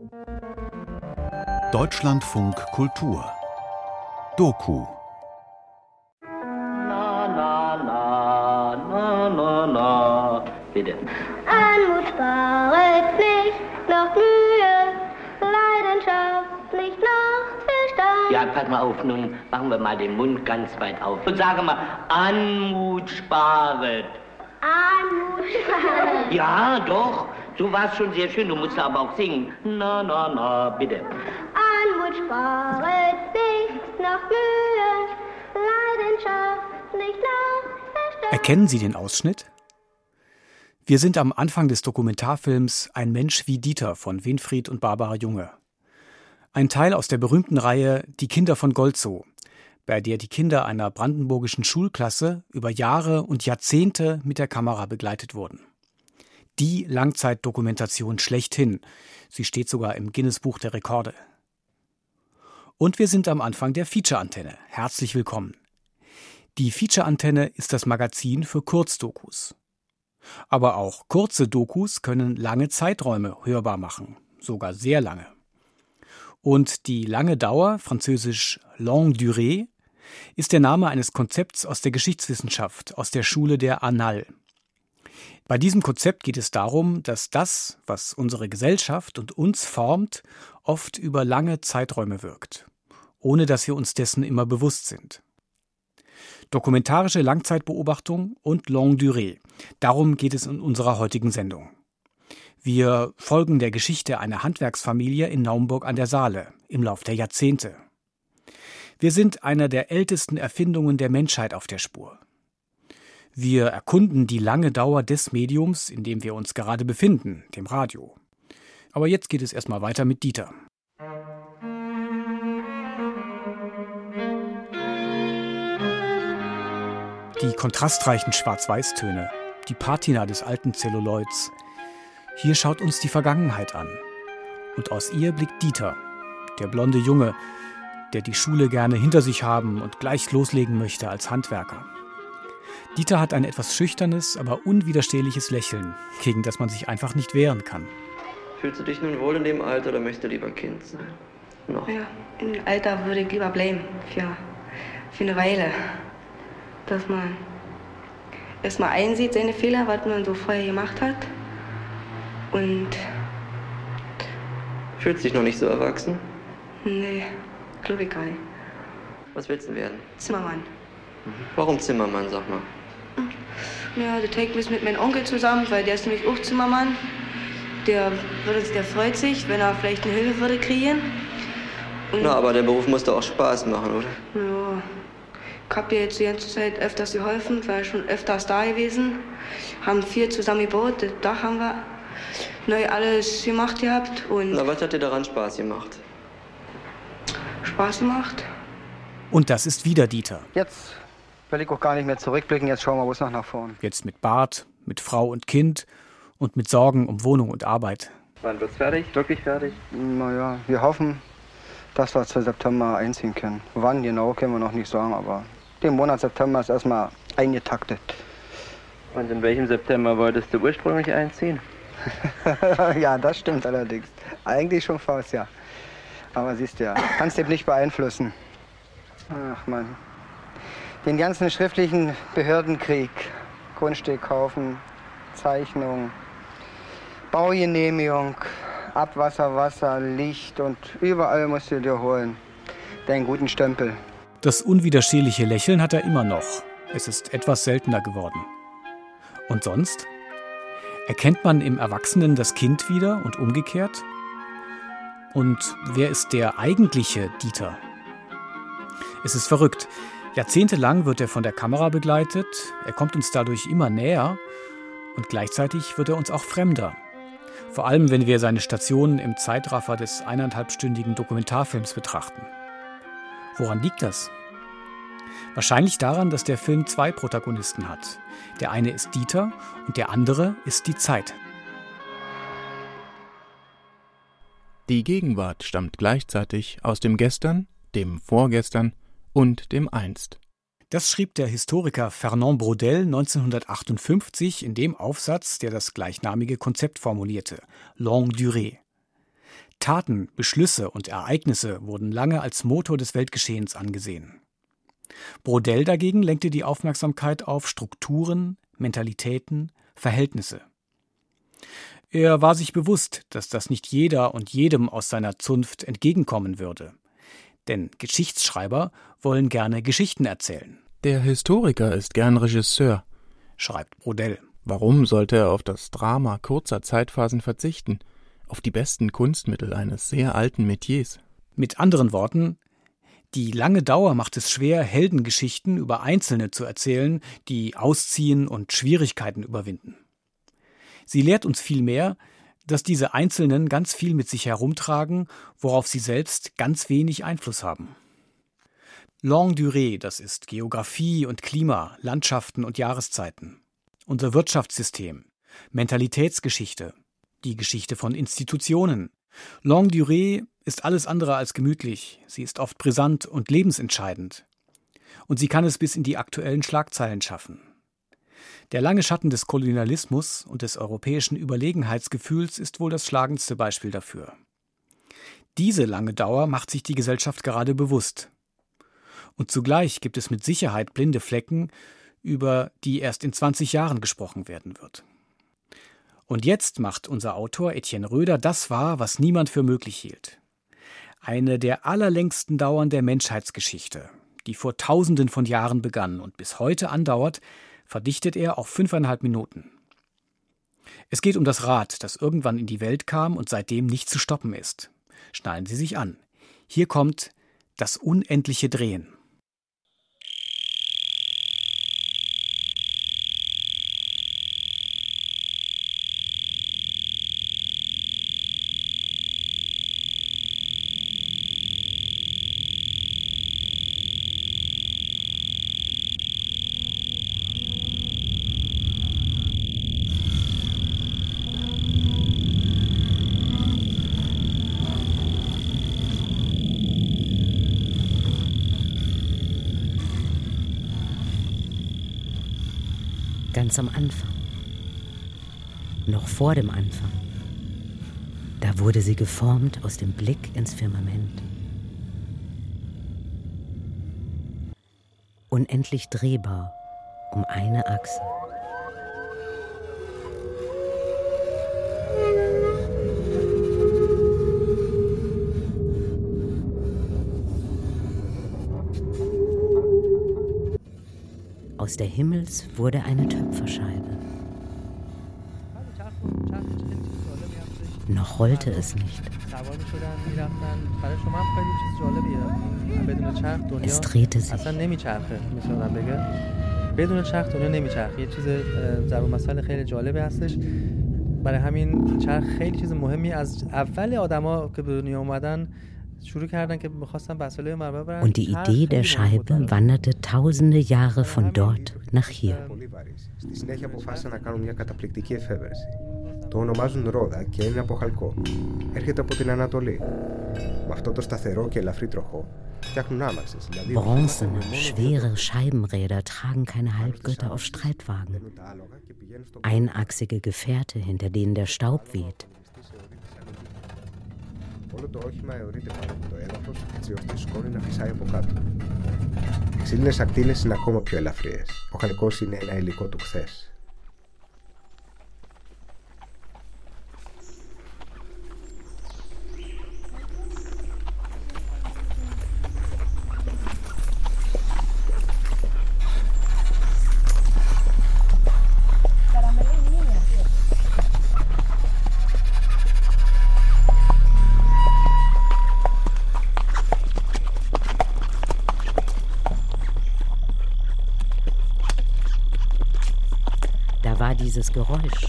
Deutschlandfunk Kultur Doku Na, na, na, na, na, na. Bitte. Anmut sparet nicht noch Mühe, leidenschaftlich noch Verstand. Ja, pass mal auf, nun machen wir mal den Mund ganz weit auf. Und sagen mal, Anmut sparet. Anmut sparet. Ja, doch, so war es schon sehr schön. Du musst aber auch singen. Na, na, na, bitte. Anmut sparet nicht noch Mühe, leidenschaftlich noch Verstand. Erkennen Sie den Ausschnitt? Wir sind am Anfang des Dokumentarfilms Ein Mensch wie Dieter von Winfried und Barbara Junge. Ein Teil aus der berühmten Reihe Die Kinder von Goltzow, bei der die Kinder einer brandenburgischen Schulklasse über Jahre und Jahrzehnte mit der Kamera begleitet wurden. Die Langzeitdokumentation schlechthin. Sie steht sogar im Guinness-Buch der Rekorde. Und wir sind am Anfang der Feature-Antenne. Herzlich willkommen. Die Feature-Antenne ist das Magazin für Kurzdokus. Aber auch kurze Dokus können lange Zeiträume hörbar machen, sogar sehr lange. Und die lange Dauer, französisch Longue Durée, ist der Name eines Konzepts aus der Geschichtswissenschaft, aus der Schule der Annales. Bei diesem Konzept geht es darum, dass das, was unsere Gesellschaft und uns formt, oft über lange Zeiträume wirkt, ohne dass wir uns dessen immer bewusst sind. Dokumentarische Langzeitbeobachtung und Longue Durée. Darum geht es in unserer heutigen Sendung. Wir folgen der Geschichte einer Handwerksfamilie in Naumburg an der Saale im Lauf der Jahrzehnte. Wir sind einer der ältesten Erfindungen der Menschheit auf der Spur. Wir erkunden die lange Dauer des Mediums, in dem wir uns gerade befinden, dem Radio. Aber jetzt geht es erstmal weiter mit Dieter. Die kontrastreichen Schwarz-Weiß-Töne, die Patina des alten Zelluloids. Hier schaut uns die Vergangenheit an. Und aus ihr blickt Dieter, der blonde Junge, der die Schule gerne hinter sich haben und gleich loslegen möchte als Handwerker. Dieter hat ein etwas schüchternes, aber unwiderstehliches Lächeln, gegen das man sich einfach nicht wehren kann. Fühlst du dich nun wohl in dem Alter oder möchtest du lieber Kind sein? Noch? Ja, im Alter würde ich lieber bleiben, für eine Weile. Dass man erstmal einsieht, seine Fehler, was man so vorher gemacht hat. Und Fühlst du dich noch nicht so erwachsen? nee, glaube ich gar nicht. Was willst du werden? Zimmermann. Warum Zimmermann, sag mal? Ja, der trägt mich mit meinem Onkel zusammen, weil der ist nämlich auch Zimmermann. Der freut sich, wenn er vielleicht eine Hilfe würde kriegen. Und Na, aber der Beruf muss doch auch Spaß machen, oder? ja, ich habe dir jetzt die ganze Zeit öfters geholfen, war schon öfters da gewesen. Haben viel zusammen gebaut, das Dach haben wir neu alles gemacht gehabt und Na, was hat dir daran Spaß gemacht? Spaß gemacht. Und das ist wieder Dieter. Jetzt will ich auch gar nicht mehr zurückblicken, jetzt schauen wir bloß noch nach vorn. Jetzt mit Bart, mit Frau und Kind und mit Sorgen um Wohnung und Arbeit. Wann wird's fertig? Wirklich fertig? Naja, wir hoffen, dass wir zu September einziehen können. Wann genau, können wir noch nicht sagen, aber der Monat September ist erstmal eingetaktet. Und in welchem September wolltest du ursprünglich einziehen? Ja, das stimmt allerdings. Eigentlich schon fast, ja. Aber siehst du ja, kannst du nicht beeinflussen. Ach Mann. Den ganzen schriftlichen Behördenkrieg, Grundstück kaufen, Zeichnung, Baugenehmigung, Abwasser, Wasser, Licht und überall musst du dir holen. Deinen guten Stempel. Das unwiderstehliche Lächeln hat er immer noch. Es ist etwas seltener geworden. Und sonst? Erkennt man im Erwachsenen das Kind wieder und umgekehrt? Und wer ist der eigentliche Dieter? Es ist verrückt. Jahrzehntelang wird er von der Kamera begleitet, er kommt uns dadurch immer näher und gleichzeitig wird er uns auch fremder. Vor allem, wenn wir seine Stationen im Zeitraffer des 1,5-stündigen Dokumentarfilms betrachten. Woran liegt das? Wahrscheinlich daran, dass der Film zwei Protagonisten hat. Der eine ist Dieter und der andere ist die Zeit. Die Gegenwart stammt gleichzeitig aus dem Gestern, dem Vorgestern und dem Einst. Das schrieb der Historiker Fernand Braudel 1958 in dem Aufsatz, der das gleichnamige Konzept formulierte, Longue Durée. Taten, Beschlüsse und Ereignisse wurden lange als Motor des Weltgeschehens angesehen. Braudel dagegen lenkte die Aufmerksamkeit auf Strukturen, Mentalitäten, Verhältnisse. Er war sich bewusst, dass das nicht jeder und jedem aus seiner Zunft entgegenkommen würde. Denn Geschichtsschreiber wollen gerne Geschichten erzählen. Der Historiker ist gern Regisseur, schreibt Braudel. Warum sollte er auf das Drama kurzer Zeitphasen verzichten, auf die besten Kunstmittel eines sehr alten Metiers? Mit anderen Worten, die lange Dauer macht es schwer, Heldengeschichten über Einzelne zu erzählen, die ausziehen und Schwierigkeiten überwinden. Sie lehrt uns vielmehr, dass diese Einzelnen ganz viel mit sich herumtragen, worauf sie selbst ganz wenig Einfluss haben. Longue Durée, das ist Geografie und Klima, Landschaften und Jahreszeiten. Unser Wirtschaftssystem, Mentalitätsgeschichte, die Geschichte von Institutionen. Longue Durée ist alles andere als gemütlich, sie ist oft brisant und lebensentscheidend. Und sie kann es bis in die aktuellen Schlagzeilen schaffen. Der lange Schatten des Kolonialismus und des europäischen Überlegenheitsgefühls ist wohl das schlagendste Beispiel dafür. Diese lange Dauer macht sich die Gesellschaft gerade bewusst. Und zugleich gibt es mit Sicherheit blinde Flecken, über die erst in 20 Jahren gesprochen werden wird. Und jetzt macht unser Autor Etienne Roeder das wahr, was niemand für möglich hielt. Eine der allerlängsten Dauern der Menschheitsgeschichte, die vor Tausenden von Jahren begann und bis heute andauert, verdichtet er auf 5,5 Minuten. Es geht um das Rad, das irgendwann in die Welt kam und seitdem nicht zu stoppen ist. Schnallen Sie sich an. Hier kommt das unendliche Drehen. Ganz am Anfang, noch vor dem Anfang, da wurde sie geformt aus dem Blick ins Firmament. Unendlich drehbar um eine Achse. Aus der Himmels wurde eine Töpferscheibe. Noch rollte es nicht. Es drehte sich. Und die Idee der Scheibe wanderte tausende Jahre von dort nach hier. Το ονομάζουν ρόδα και είναι από χαλκό. Έρχεται από την Ανατολή. Με αυτό το σταθερό και ελαφρύ τροχό φτιάχνουν άμαξες. Bronzene, schwere Scheibenräder tragen keine Halbgötter auf Streitwagen. Einachsige Gefährte, hinter denen der Staub weht. Όλο το όχημα αιωρείται πάνω από το έδαφος, έτσι ώστε η σκόνη να φυσάει από κάτω. Οι ξύλινες ακτίνες είναι ακόμα πιο ελαφριές. Ο χαλκός είναι ένα υλικό του χθες. Dieses Geräusch.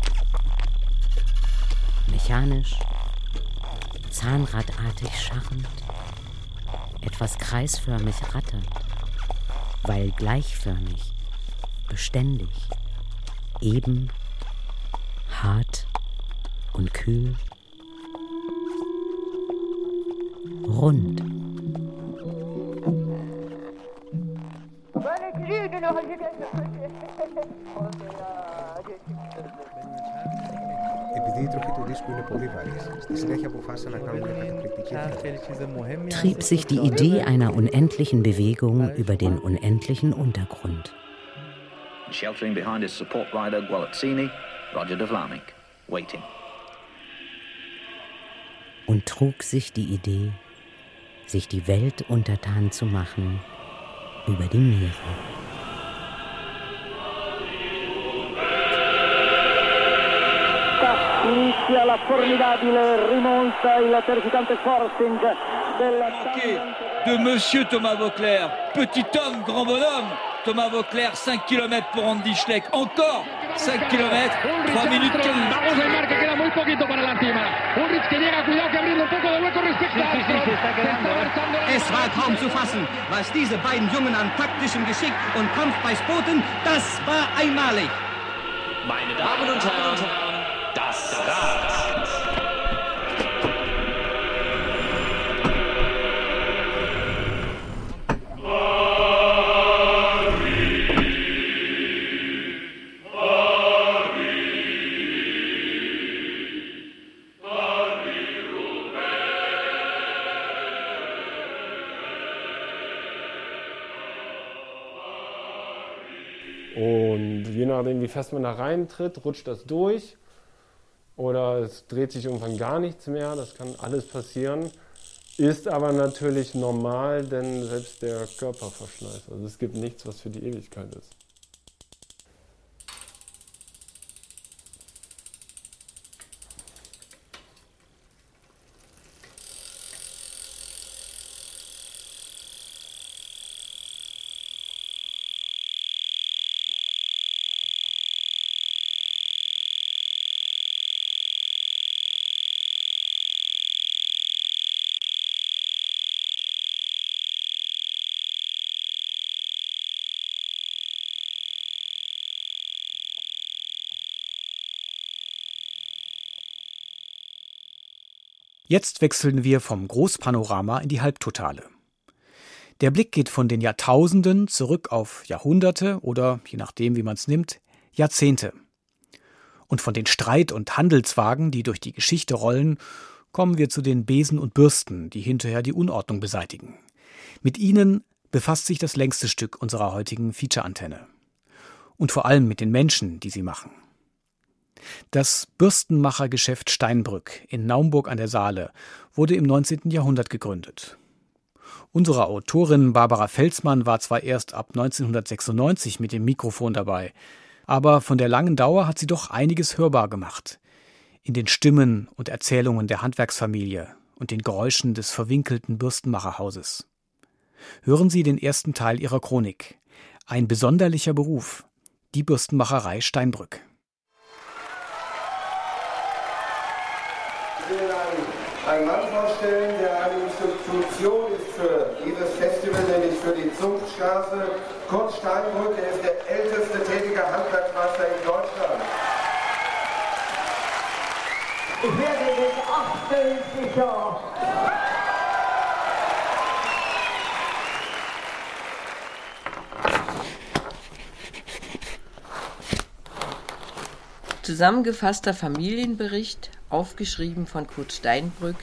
Mechanisch, zahnradartig scharrend, etwas kreisförmig ratternd, weil gleichförmig, beständig, eben, hart und kühl, rund. Επειδή trieb sich die Idee einer unendlichen Bewegung über den unendlichen Untergrund. Sheltering behind his support rider Gualazzini, Roger de Vlaminck, waiting. Und trug sich die Idee, sich die Welt untertan zu machen über die Meere. Inizia la formidabile rimonta, il terrificante forcing de Monsieur Thomas Voeckler, petit homme, grand bonhomme. Thomas Voeckler, 5 km pour Andy Schleck. Encore 5 km, 3 minutes 15. Vamos a mar que queda muy poquito para la última. Ulrich que llega, cuidado que abriendo un poco de hueco respecto a Es war kaum zu fassen, was diese beiden Jungen an taktischem Geschick und Kampf bei Spoten, das war einmalig. Meine Damen und Herren, das Rad. Und je nachdem, wie fest man da reintritt, rutscht das durch oder es dreht sich irgendwann gar nichts mehr. Das kann alles passieren. Ist aber natürlich normal, denn selbst der Körper verschleißt. Also es gibt nichts, was für die Ewigkeit ist. Jetzt wechseln wir vom Großpanorama in die Halbtotale. Der Blick geht von den Jahrtausenden zurück auf Jahrhunderte oder, je nachdem wie man es nimmt, Jahrzehnte. Und von den Streit- und Handelswagen, die durch die Geschichte rollen, kommen wir zu den Besen und Bürsten, die hinterher die Unordnung beseitigen. Mit ihnen befasst sich das längste Stück unserer heutigen Feature-Antenne. Und vor allem mit den Menschen, die sie machen. Das Bürstenmachergeschäft Steinbrück in Naumburg an der Saale wurde im 19. Jahrhundert gegründet. Unsere Autorin Barbara Felsmann war zwar erst ab 1996 mit dem Mikrofon dabei, aber von der langen Dauer hat sie doch einiges hörbar gemacht. In den Stimmen und Erzählungen der Handwerksfamilie und den Geräuschen des verwinkelten Bürstenmacherhauses. Hören Sie den ersten Teil ihrer Chronik. Ein besonderlicher Beruf, die Bürstenmacherei Steinbrück. Ich will einen Mann vorstellen, der eine Institution ist für dieses Festival, nämlich für die Zunftstraße. Kurt Steinbrück, er ist der älteste tätige Handwerksmeister in Deutschland. Ich werde den 88 Jahren. Zusammengefasster Familienbericht, aufgeschrieben von Kurt Steinbrück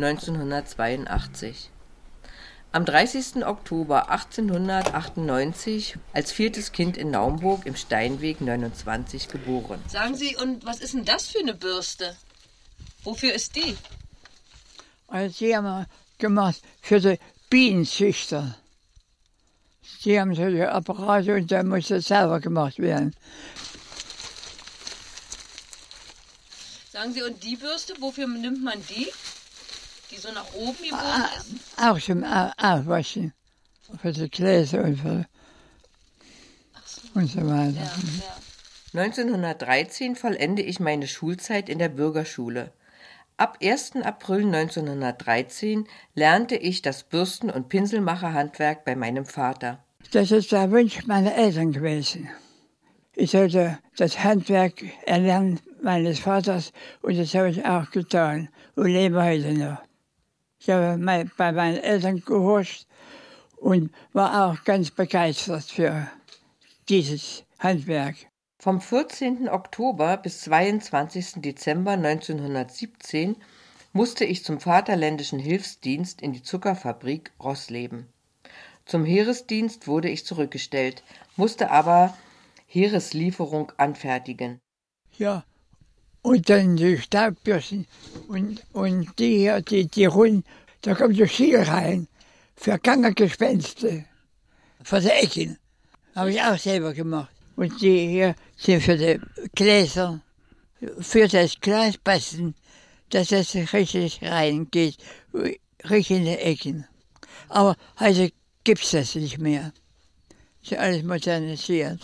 1982. Am 30. Oktober 1898 als viertes Kind in Naumburg im Steinweg 29 geboren. Sagen Sie, und was ist denn das für eine Bürste? Wofür ist die? Also die haben wir gemacht für die Bienenzüchter. Die haben so die Apparate und dann muss das selber gemacht werden. Sagen Sie, und die Bürste, wofür nimmt man die? Die so nach oben gebogen ist? Auch zum Aufwaschen. Für die Gläser und so weiter. Ja. 1913 vollende ich meine Schulzeit in der Bürgerschule. Ab 1. April 1913 lernte ich das Bürsten- und Pinselmacherhandwerk bei meinem Vater. Das ist der Wunsch meiner Eltern gewesen. Ich sollte das Handwerk erlernen meines Vaters und das habe ich auch getan und lebe heute noch. Ich habe bei meinen Eltern gehorcht und war auch ganz begeistert für dieses Handwerk. Vom 14. Oktober bis 22. Dezember 1917 musste ich zum Vaterländischen Hilfsdienst in die Zuckerfabrik Roßleben. Zum Heeresdienst wurde ich zurückgestellt, musste aber Heereslieferung anfertigen. Ja, und dann die Staubbürsten und die hier, die Runden, da kommt so Schiel rein, für Gangergespenste, für die Ecken. Habe ich auch selber gemacht. Und die hier sind für die Gläser, für das Glasbasten, dass es richtig reingeht, richtig in die Ecken. Aber heute gibt es das nicht mehr. Ist alles modernisiert.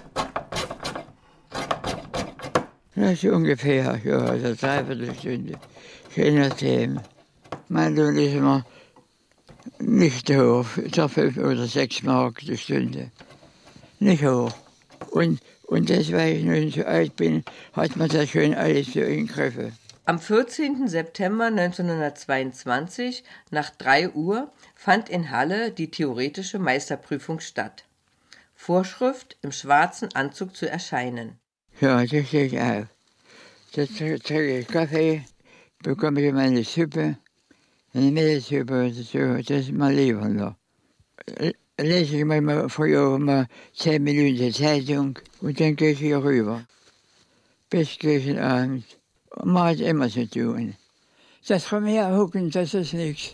Das ist ungefähr, ja, also 3/4 Stunde. Je nachdem. Mein Lohn ist immer nicht hoch, so 5 oder 6 Mark die Stunde. Nicht hoch. Und das, weil ich nun so alt bin, hat man das schon alles so in Griffe. Am 14. September 1922, nach 3 Uhr, fand in Halle die theoretische Meisterprüfung statt. Vorschrift, im schwarzen Anzug zu erscheinen. Ja, das stehe ich auf. Da trinke ich Kaffee, bekomme ich meine Suppe, eine Mehlsuppe oder so, das ist mal lieber noch. Lese ich manchmal früher mal 10 Minuten Zeitung und dann gehe ich hier rüber. Bis gegen Abend. Man hat immer zu tun. Das rumherhucken, das ist nichts.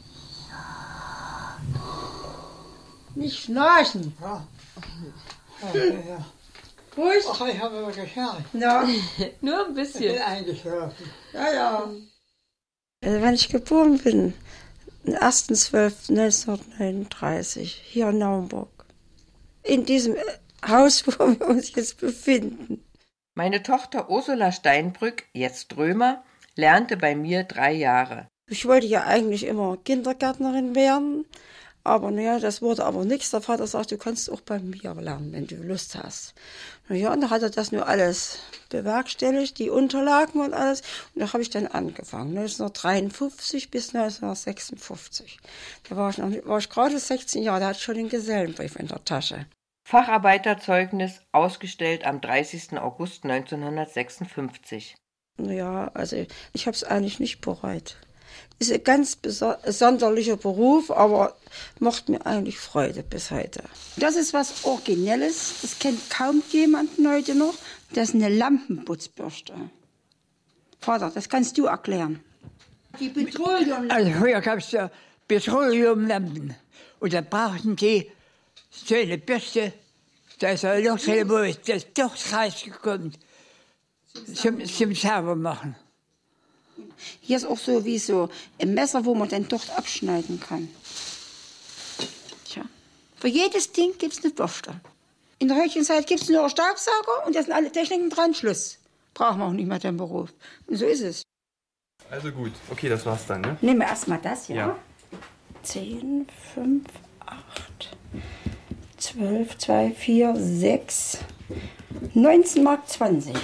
Nicht schnarchen. Ja. Ja. Prost. Ach, ich habe aber geschnarcht. Ja. Nur ein bisschen. Ich bin eingeschlafen. Ja. Also wenn ich geboren bin, am 1.12.1939, hier in Naumburg, in diesem Haus, wo wir uns jetzt befinden. Meine Tochter Ursula Steinbrück, jetzt Römer, lernte bei mir 3 Jahre. Ich wollte ja eigentlich immer Kindergärtnerin werden, aber naja, das wurde aber nichts. Der Vater sagt, du kannst auch bei mir lernen, wenn du Lust hast. Naja, und da hat er das nur alles bewerkstelligt, die Unterlagen und alles. Und da habe ich dann angefangen, 1953 bis 1956. Da war ich gerade 16 Jahre, da hatte ich schon den Gesellenbrief in der Tasche. Facharbeiterzeugnis ausgestellt am 30. August 1956. Ja, also ich habe es eigentlich nicht bereut. Ist ein ganz sonderlicher Beruf, aber macht mir eigentlich Freude bis heute. Das ist was Originelles, das kennt kaum jemand heute noch. Das ist eine Lampenputzbürste. Vater, das kannst du erklären. Die Petroleumlampen. Also früher gab es ja Petroleumlampen und da brauchten die so eine Bürste, da ist ein Loch drin, wo das Docht rausgekommen zum Saubermachen. Hier ist auch so wie so ein Messer, wo man den Docht abschneiden kann. Tja. Für jedes Ding gibt es eine Bürste. In der heutigen Zeit gibt es nur einen Staubsauger und da sind alle Techniken dran, Schluss. Brauchen wir auch nicht mehr den Beruf. Und so ist es. Also gut, okay, das war's dann, ne? Nehmen wir erstmal das, ja? 10, 5, 8, 12, 2, 4, 6, 19 Mark 20.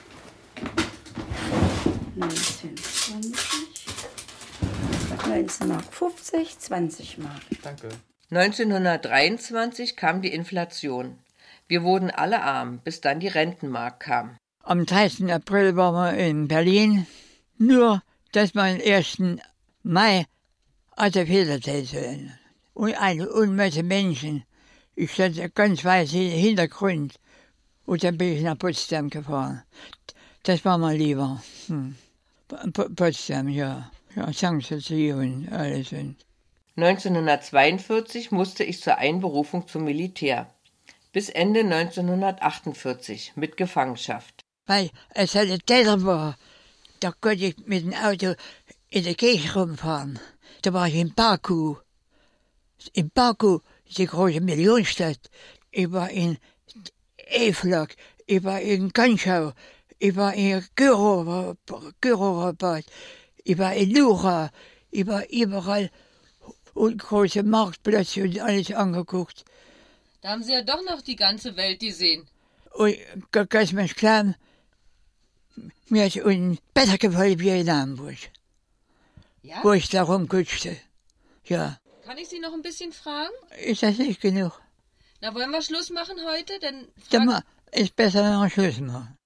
19, 20, 19 Mark 50, 20 Mark. Danke. 1923 kam die Inflation. Wir wurden alle arm, bis dann die Rentenmark kam. Am 13. April waren wir in Berlin. Nur, dass wir am 1. Mai alte Federzeit sind. Und eine Unmenge Menschen. Ich stand ganz weit im Hintergrund. Und dann bin ich nach Potsdam gefahren. Das war mal lieber. Potsdam, ja. Ja, Sanssouci und alles. 1942 musste ich zur Einberufung zum Militär. Bis Ende 1948 mit Gefangenschaft. Weil es eine Täter war, da konnte ich mit dem Auto in der Gegend rumfahren. Da war ich in Baku. In Baku, die große Millionenstadt. Ich war in Eflak, ich war in Ganschau, ich war in Gyrorabad, ich war in Lura, ich war überall und große Marktplätze und alles angeguckt. Da haben Sie ja doch noch die ganze Welt gesehen. Und ganz mal klar, mir ist unten besser gefallen wie in Hamburg. Ja? Wo ich da rumkutschte. Ja. Kann ich Sie noch ein bisschen fragen? Ist das nicht genug? Na, wollen wir Schluss machen heute? Denn ist besser noch Schlussner.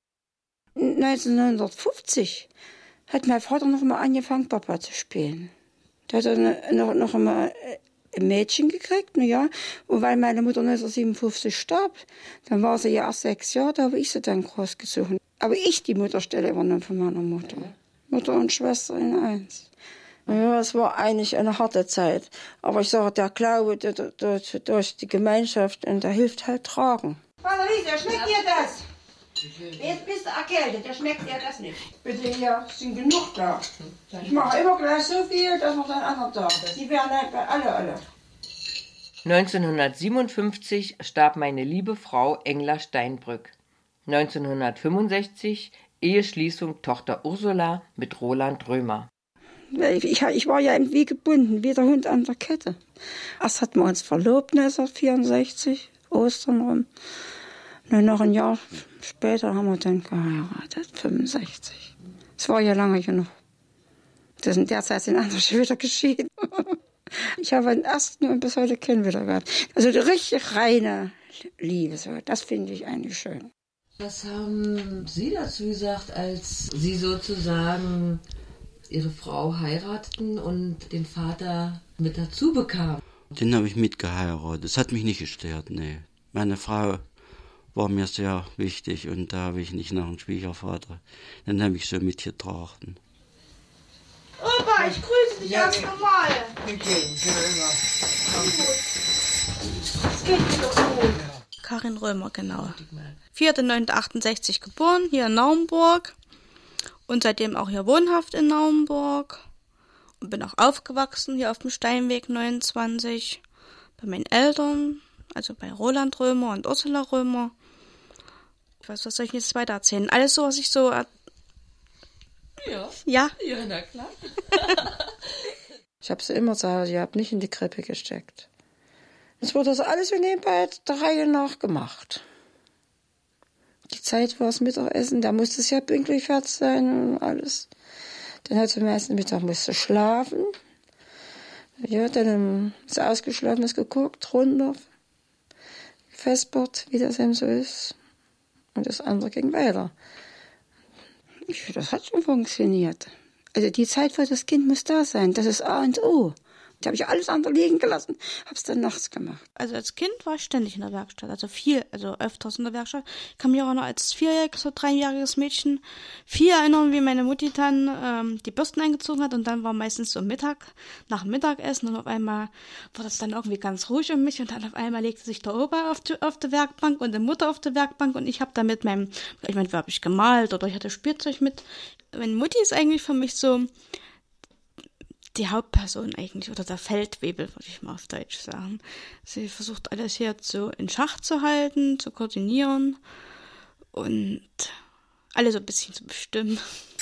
1950 hat mein Vater noch mal angefangen, Papa zu spielen. Da hat er noch mal ein Mädchen gekriegt, ja. Und weil meine Mutter 1957 starb, dann war sie ja erst 6 Jahre, da habe ich sie dann großgezogen. Aber ich die Mutterstelle übernommen von meiner Mutter. Mutter und Schwester in eins. Ja, es war eigentlich eine harte Zeit. Aber ich sage, der Glaube durch die Gemeinschaft, und der hilft halt tragen. Vater Lisa, schmeckt dir das? Jetzt bist du erkältet, der schmeckt dir das nicht. Bitte, hier sind genug da. Ich mache immer gleich so viel, dass noch ein anderer da ist. Die werden halt alle. 1957 starb meine liebe Frau Engla Steinbrück. 1965 Eheschließung Tochter Ursula mit Roland Römer. Ich war ja wie gebunden, wie der Hund an der Kette. Erst hatten wir uns verlobt, 1964, Ostern rum. Nur noch ein Jahr später haben wir dann geheiratet, 65. Es war ja lange genug. In der Zeit sind andere schon wieder geschieden. Ich habe den ersten und bis heute keinen wieder gehabt. Also die richtig reine Liebe, so, das finde ich eigentlich schön. Was haben Sie dazu gesagt, als Sie sozusagen Ihre Frau heirateten und den Vater mit dazu bekamen? Den habe ich mitgeheiratet. Das hat mich nicht gestört, nee. Meine Frau war mir sehr wichtig und da habe ich nicht nach einem Schwiegervater. Dann habe ich so mitgetragen. Opa, ich grüße dich ganz normal. Es geht dir doch gut. Karin Römer, genau. 4.9.68 geboren, hier in Naumburg. Und seitdem auch hier wohnhaft in Naumburg. Und bin auch aufgewachsen hier auf dem Steinweg 29. Bei meinen Eltern, also bei Roland Römer und Ursula Römer. Was soll ich jetzt weiter erzählen? Alles so, was ich so... Ja, na klar. Ich habe sie immer zu Hause, ich habe nicht in die Krippe gesteckt. Es wurde das alles so nebenbei der Reihe nach gemacht. Die Zeit war das Mittagessen, da musste es ja pünktlich fertig sein und alles. Dann hat sie meistens Mittag musste schlafen. Ja, dann ist ausgeschlafen, ist geguckt, runter, Festbord, wie das eben so ist. Und das andere ging weiter. Das hat schon funktioniert. Also die Zeit für das Kind muss da sein. Das ist A und O. Da habe ich alles andere liegen gelassen, habe es dann nachts gemacht. Also als Kind war ich ständig in der Werkstatt, also öfters in der Werkstatt. Ich kann mich auch noch als 4-jähriges oder 3-jähriges Mädchen viel erinnern, wie meine Mutti dann die Bürsten eingezogen hat und dann war meistens so nach dem Mittagessen und auf einmal war das dann irgendwie ganz ruhig um mich und dann auf einmal legte sich der Opa auf die Werkbank und die Mutter auf die Werkbank und ich habe da mit habe ich gemalt oder ich hatte Spielzeug mit. Meine Mutti ist eigentlich für mich so die Hauptperson eigentlich, oder der Feldwebel, würde ich mal auf Deutsch sagen. Sie versucht alles hier so in Schach zu halten, zu koordinieren und alles so ein bisschen zu bestimmen.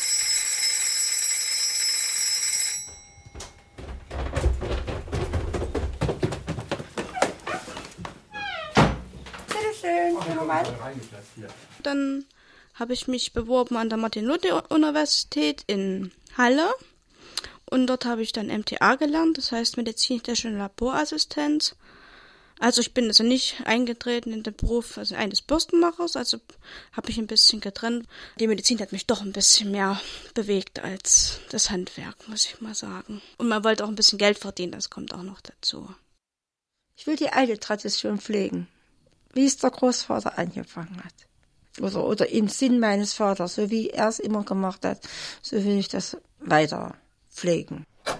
Bitteschön, Dann habe ich mich beworben an der Martin-Luther-Universität in Halle. Und dort habe ich dann MTA gelernt, das heißt medizinisch-technische Laborassistenz. Also ich bin also nicht eingetreten in den Beruf eines Bürstenmachers, also habe ich ein bisschen getrennt. Die Medizin hat mich doch ein bisschen mehr bewegt als das Handwerk, muss ich mal sagen. Und man wollte auch ein bisschen Geld verdienen, das kommt auch noch dazu. Ich will die alte Tradition pflegen, wie es der Großvater angefangen hat. Oder im Sinn meines Vaters, so wie er es immer gemacht hat, so will ich das weiter pflegen.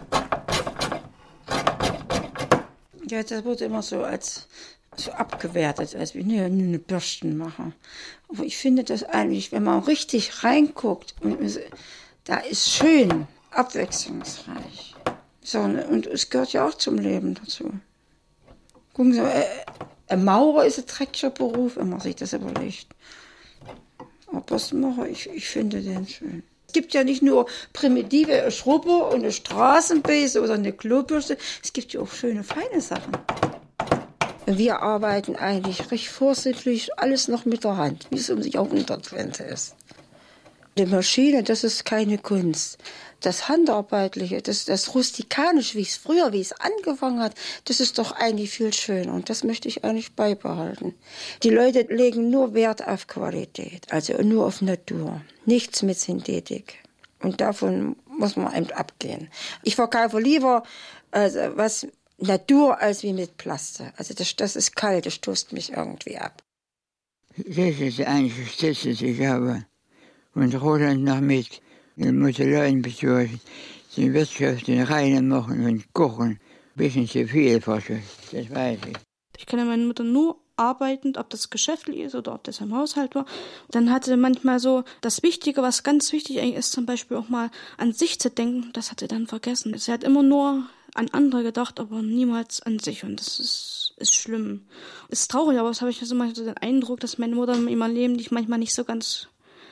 Ja, das wurde immer so abgewertet, als wir nur eine Bürstenmacher. Aber ich finde das eigentlich, wenn man richtig reinguckt, da ist schön, abwechslungsreich. So, und es gehört ja auch zum Leben dazu. Gucken Sie, ein Maurer ist ein dreckiger Beruf, wenn man sich das überlegt. Aber Bürstenmacher, ich finde den schön. Es gibt ja nicht nur primitive Schrubber und eine Straßenbese oder eine Klobürste, es gibt ja auch schöne, feine Sachen. Und wir arbeiten eigentlich recht vorsichtig, alles noch mit der Hand, wie es um die Jahrhundertwende ist. Die Maschine, das ist keine Kunst. Das Handarbeitliche, das Rustikanische, wie es angefangen hat, das ist doch eigentlich viel schöner. Und das möchte ich eigentlich beibehalten. Die Leute legen nur Wert auf Qualität, also nur auf Natur. Nichts mit Synthetik. Und davon muss man eben abgehen. Ich verkaufe lieber was Natur als wie mit Plaste. Also das ist kalt, das stoßt mich irgendwie ab. Das ist eigentlich das, was ich habe. Und Roland noch mit. Den muss Leuten besorgen, die Wirtschaft in Reine machen und kochen. Ein bisschen zu viel fast, das weiß ich. Ich kenne meine Mutter nur arbeitend, ob das geschäftlich ist oder ob das im Haushalt war. Dann hatte sie manchmal so das Wichtige, was ganz wichtig eigentlich ist, zum Beispiel auch mal an sich zu denken, das hat sie dann vergessen. Sie hat immer nur an andere gedacht, aber niemals an sich. Und das ist schlimm. Ist traurig, aber das habe ich so manchmal so den Eindruck, dass meine Mutter in ihrem Leben manchmal nicht so ganz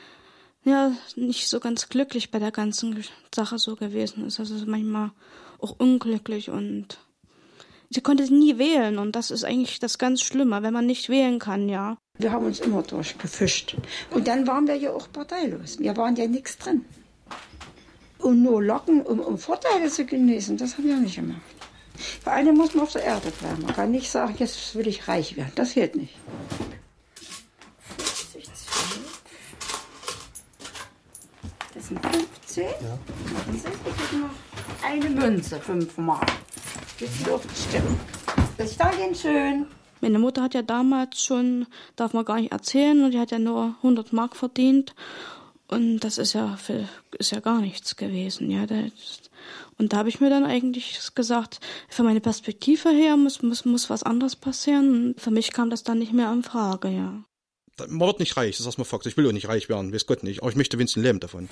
glücklich bei der ganzen Sache so gewesen ist. Also manchmal auch unglücklich und sie konnte nie wählen und das ist eigentlich das ganz Schlimme, wenn man nicht wählen kann, ja. Wir haben uns immer durchgefischt. Und dann waren wir ja auch parteilos. Wir waren ja nichts drin. Und nur locken, um Vorteile zu genießen, das haben wir nicht gemacht. Vor allem muss man auf der Erde bleiben. Man kann nicht sagen, jetzt will ich reich werden. Das geht nicht. Das sind 15. Ja. Ich habe noch eine Münze, 5 Mark. Das dürfte stimmen. Bis dahin schön. Meine Mutter hat ja damals schon, darf man gar nicht erzählen, und die hat ja nur 100 Mark verdient. Und das ist ja gar nichts gewesen. Ja. Und da habe ich mir dann eigentlich gesagt, für meine Perspektive her muss was anderes passieren. Und für mich kam das dann nicht mehr in Frage, ja. Man wird nicht reich, das ist erstmal Fakt. Ich will auch nicht reich werden, weiß Gott nicht. Aber ich möchte wenigstens leben davon.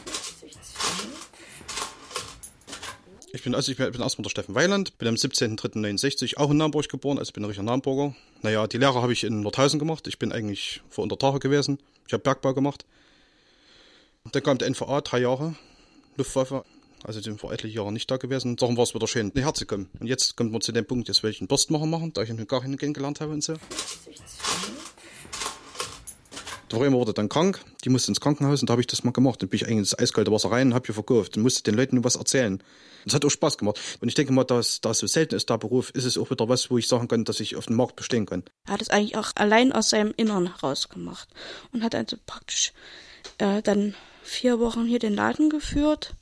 Ich bin erstmal der Steffen Weiland, bin am 17.03.69 auch in Naumburg geboren, also bin ein richtiger Naumburger. Naja, die Lehre habe ich in Nordhausen gemacht. Ich bin eigentlich vor Untertache gewesen. Ich habe Bergbau gemacht. Dann kam der NVA, 3 Jahre, Luftwaffe. Also sind vor etliche Jahre nicht da gewesen. Darum war es wieder schön, herzukommen. Und jetzt kommt man zu dem Punkt, jetzt will ich einen Bürstenmacher machen, da ich ihn gar nicht kennengelernt habe und so. Der Römer wurde dann krank, die musste ins Krankenhaus und da habe ich das mal gemacht. Dann bin ich eigentlich ins eiskalte Wasser rein und habe hier verkauft. Dann musste den Leuten nur was erzählen. Das hat auch Spaß gemacht. Und ich denke mal, dass das so selten ist, der Beruf, ist es auch wieder was, wo ich sagen kann, dass ich auf dem Markt bestehen kann. Er hat es eigentlich auch allein aus seinem Innern rausgemacht und hat also praktisch dann 4 Wochen hier den Laden geführt.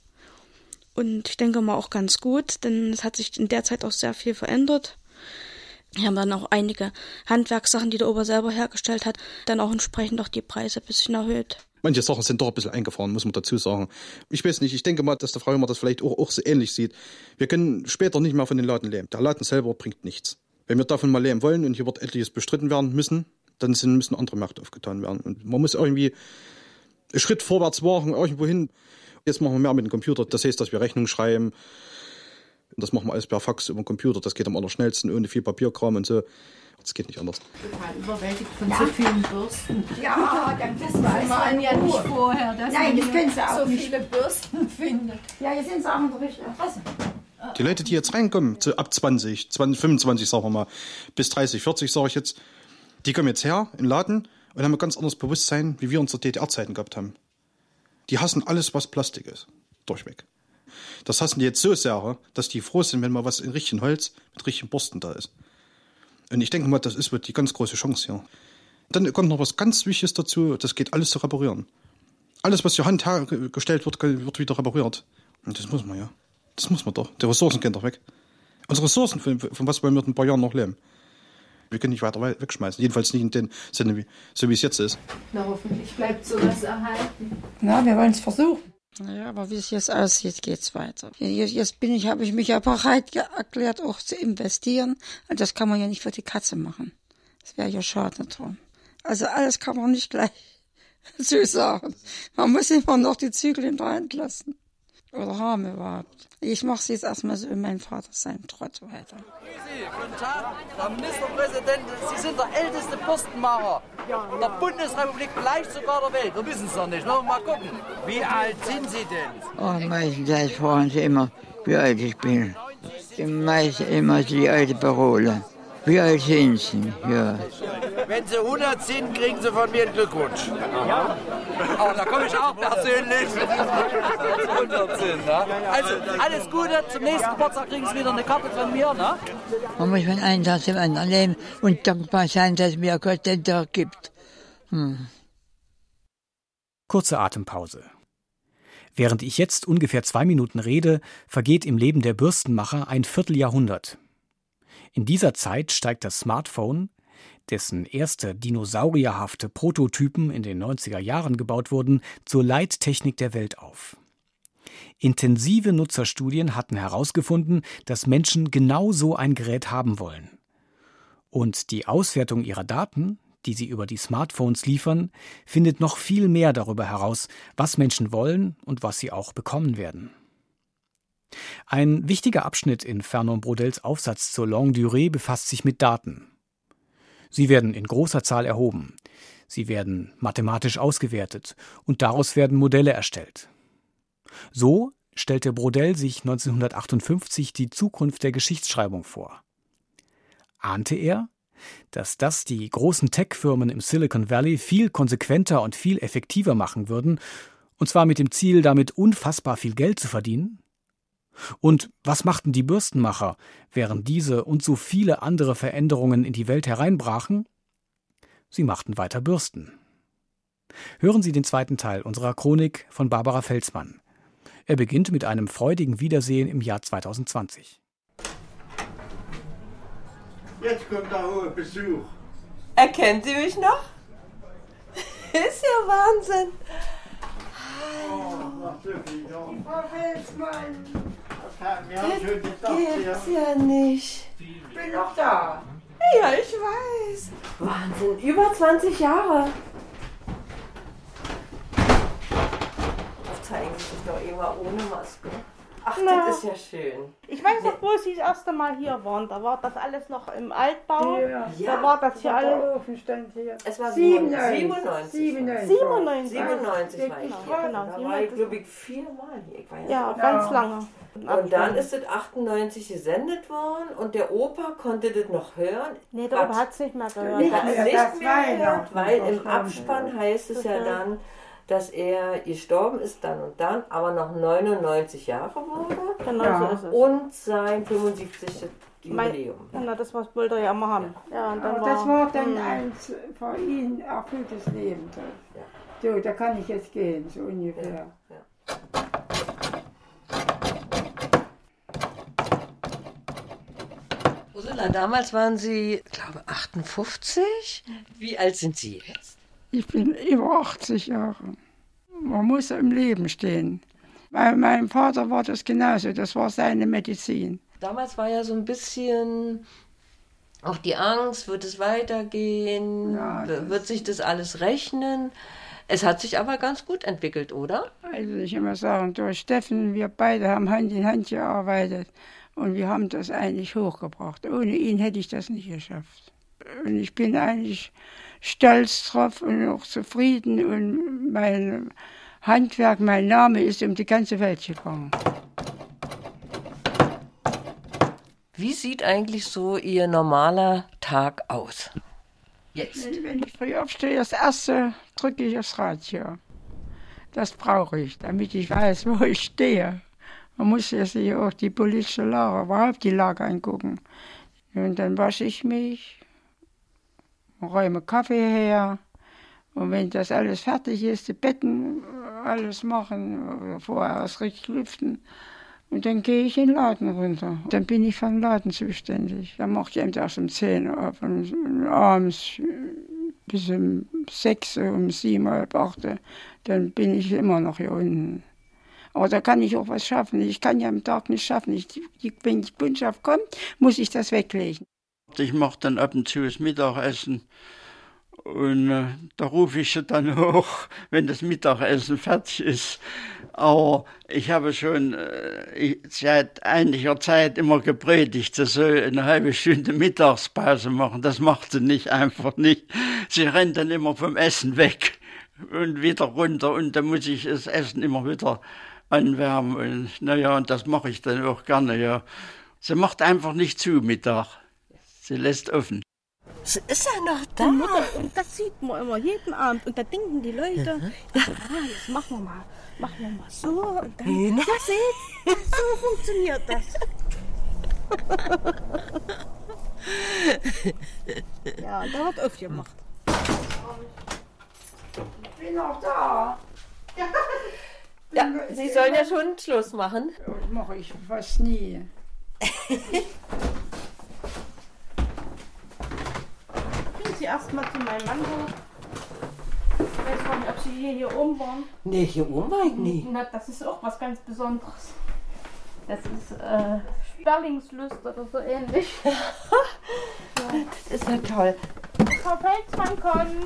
Und ich denke mal auch ganz gut, denn es hat sich in der Zeit auch sehr viel verändert. Wir haben dann auch einige Handwerkssachen, die der Ober selber hergestellt hat, dann auch entsprechend auch die Preise ein bisschen erhöht. Manche Sachen sind doch ein bisschen eingefahren, muss man dazu sagen. Ich weiß nicht, ich denke mal, dass der Frau immer das vielleicht auch so ähnlich sieht. Wir können später nicht mehr von den Laden leben. Der Laden selber bringt nichts. Wenn wir davon mal leben wollen und hier wird etliches bestritten werden müssen, dann müssen andere Märkte aufgetan werden. Und man muss irgendwie einen Schritt vorwärts machen, irgendwo hin. Jetzt machen wir mehr mit dem Computer. Das heißt, dass wir Rechnungen schreiben. Das machen wir alles per Fax über den Computer. Das geht am allerschnellsten, ohne viel Papierkram und so. Das geht nicht anders. Total überwältigt von so vielen Bürsten. Ja, das weiß man ja nicht vorher, dass Nein, das man können sie auch so nicht. viele Bürsten findet. Ja, jetzt sind sie auch in der richtigen Adresse. Die Leute, die jetzt reinkommen, ab 20, 25, sagen wir mal, bis 30, 40, sage ich jetzt, die kommen jetzt her in den Laden und haben ein ganz anderes Bewusstsein, wie wir unsere DDR-Zeiten gehabt haben. Die hassen alles, was Plastik ist. Durchweg. Das hassen die jetzt so sehr, dass die froh sind, wenn mal was in richtigem Holz mit richtigen Borsten da ist. Und ich denke mal, das ist die ganz große Chance hier. Dann kommt noch was ganz Wichtiges dazu, das geht alles zu reparieren. Alles, was zur Hand hergestellt wird, wird wieder repariert. Und das muss man ja. Das muss man doch. Die Ressourcen gehen doch weg. Unsere Ressourcen, von was wollen wir in ein paar Jahren noch leben? Wir können nicht weiter wegschmeißen. Jedenfalls nicht in dem Sinne, so wie es jetzt ist. Na, hoffentlich bleibt sowas erhalten. Na, wir wollen es versuchen. Naja, aber wie es jetzt aussieht, geht's weiter. Jetzt habe ich mich ja bereit erklärt, auch zu investieren. Und das kann man ja nicht für die Katze machen. Das wäre ja schade drum. Also alles kann man nicht gleich so sagen. Man muss immer noch die Zügel in der Hand lassen. Oder haben überhaupt. Ich mache es jetzt erstmal so in meinem Vater seinen Trott weiter. Guten Tag, Herr Ministerpräsident. Sie sind der älteste Bürstenmacher der Bundesrepublik, vielleicht sogar der Welt. Wir wissen es noch nicht. Mal gucken. Wie alt sind Sie denn? Oh, meistens fragen sie immer, wie alt ich bin. Die meisten immer die alte Parole. Wie alt sind Sie? Ja. Wenn Sie 100 sind, kriegen Sie von mir einen Glückwunsch. Ja. Oh, da komme ich auch persönlich. Wenn Sie 100 sind. Ne? Also, alles Gute. Zum nächsten Geburtstag kriegen Sie wieder eine Karte von mir. Ne? Man muss von einem Tag zum anderen leben und dankbar sein, dass mir Gott den Tag gibt. Kurze Atempause. Während ich jetzt ungefähr 2 Minuten rede, vergeht im Leben der Bürstenmacher ein Vierteljahrhundert. In dieser Zeit steigt das Smartphone, dessen erste dinosaurierhafte Prototypen in den 90er Jahren gebaut wurden, zur Leittechnik der Welt auf. Intensive Nutzerstudien hatten herausgefunden, dass Menschen genau so ein Gerät haben wollen. Und die Auswertung ihrer Daten, die sie über die Smartphones liefern, findet noch viel mehr darüber heraus, was Menschen wollen und was sie auch bekommen werden. Ein wichtiger Abschnitt in Fernand Braudels Aufsatz zur Longue Durée befasst sich mit Daten. Sie werden in großer Zahl erhoben, sie werden mathematisch ausgewertet und daraus werden Modelle erstellt. So stellte Braudel sich 1958 die Zukunft der Geschichtsschreibung vor. Ahnte er, dass das die großen Tech-Firmen im Silicon Valley viel konsequenter und viel effektiver machen würden, und zwar mit dem Ziel, damit unfassbar viel Geld zu verdienen? Und was machten die Bürstenmacher, während diese und so viele andere Veränderungen in die Welt hereinbrachen? Sie machten weiter Bürsten. Hören Sie den zweiten Teil unserer Chronik von Barbara Felsmann. Er beginnt mit einem freudigen Wiedersehen im Jahr 2020. Jetzt kommt der hohe Besuch. Erkennt Sie mich noch? Ist ja Wahnsinn. Hallo. Die Frau Felsmann. Das gibt's ja nicht. Ich bin noch da. Ja, ich weiß. Wahnsinn, über 20 Jahre. Zeigen Sie sich doch immer ohne Maske. Ach, das ist ja schön. Ich weiß noch, wo Sie das erste Mal hier waren. Da war das alles noch im Altbau. Ja. Da war das hier alles. Der Ofen stand hier. Es war 97. 97 war ich hier. Genau. Da war ich, glaube ich, 4-mal hier. Ich war ja, ganz lange. Und dann ist es 98 gesendet worden und der Opa konnte das noch hören. Nee, der Opa hat es nicht mehr gehört. Nicht mehr gehört, weil im Abspann heißt es ja dann, dass er gestorben ist dann und dann, aber noch 99 Jahre wurde. Genau so ist es. Und sein 75. Jubiläum. Genau, das was Bilder ja immer haben. Ja, und dann das war dann ein für ihn erfülltes Leben. So, da kann ich jetzt gehen, so ungefähr. Ja. Ursula, damals waren Sie, ich glaube, 58. Wie alt sind Sie jetzt? Ich bin über 80 Jahre. Man muss im Leben stehen. Bei meinem Vater war das genauso, das war seine Medizin. Damals war ja so ein bisschen auch die Angst, wird es weitergehen, wird sich das alles rechnen. Es hat sich aber ganz gut entwickelt, oder? Also ich immer sagen, durch Steffen, wir beide haben Hand in Hand gearbeitet und wir haben das eigentlich hochgebracht. Ohne ihn hätte ich das nicht geschafft. Und ich bin eigentlich stolz drauf und auch zufrieden und mein Handwerk, mein Name ist um die ganze Welt gegangen. Wie sieht eigentlich so Ihr normaler Tag aus? Jetzt. Wenn ich früh aufstehe, das erste drücke ich aufs Radio. Das brauche ich, damit ich weiß, wo ich stehe. Man muss ja sich auch die politische Lage, überhaupt die Lage angucken. Und dann wasche ich mich, räume Kaffee her. Und wenn das alles fertig ist, die Betten alles machen, vorher erst richtig lüften. Und dann gehe ich in den Laden runter. Dann bin ich für den Laden zuständig. Dann mache ich eben erst um 10 Uhr auf und abends bis um 6 Uhr, um 7, halb 8 Uhr. Dann bin ich immer noch hier unten. Aber da kann ich auch was schaffen. Ich kann ja am Tag nicht schaffen. Wenn die Kundschaft kommt, muss ich das weglegen. Ich mache dann ab und zu das Mittagessen und da rufe ich sie dann hoch, wenn das Mittagessen fertig ist. Aber ich habe schon seit einiger Zeit immer gepredigt, sie soll eine halbe Stunde Mittagspause machen. Das macht sie nicht, einfach nicht. Sie rennt dann immer vom Essen weg und wieder runter und dann muss ich das Essen immer wieder anwärmen. Und naja, und das mache ich dann auch gerne, ja. Sie macht einfach nicht zu Mittag. Sie lässt offen. Sie ist ja noch da. Mutter, und das sieht man immer jeden Abend. Und da denken die Leute, jetzt machen wir mal so. Und dann, ja, seht, so funktioniert das. Ja, da wird aufgemacht. Ich bin noch da. Ja, Sie sollen ja schon Schluss machen. Das mache ich fast nie. Gehen Sie erst mal zu meinem Mann hoch. Ich weiß gar nicht, ob Sie hier oben waren. Nee, hier oben war ich nie. Na, das ist auch was ganz Besonderes. Das ist Sperlingslust oder so ähnlich. Ja. Das ist ja toll. Frau Pelzmann kommt.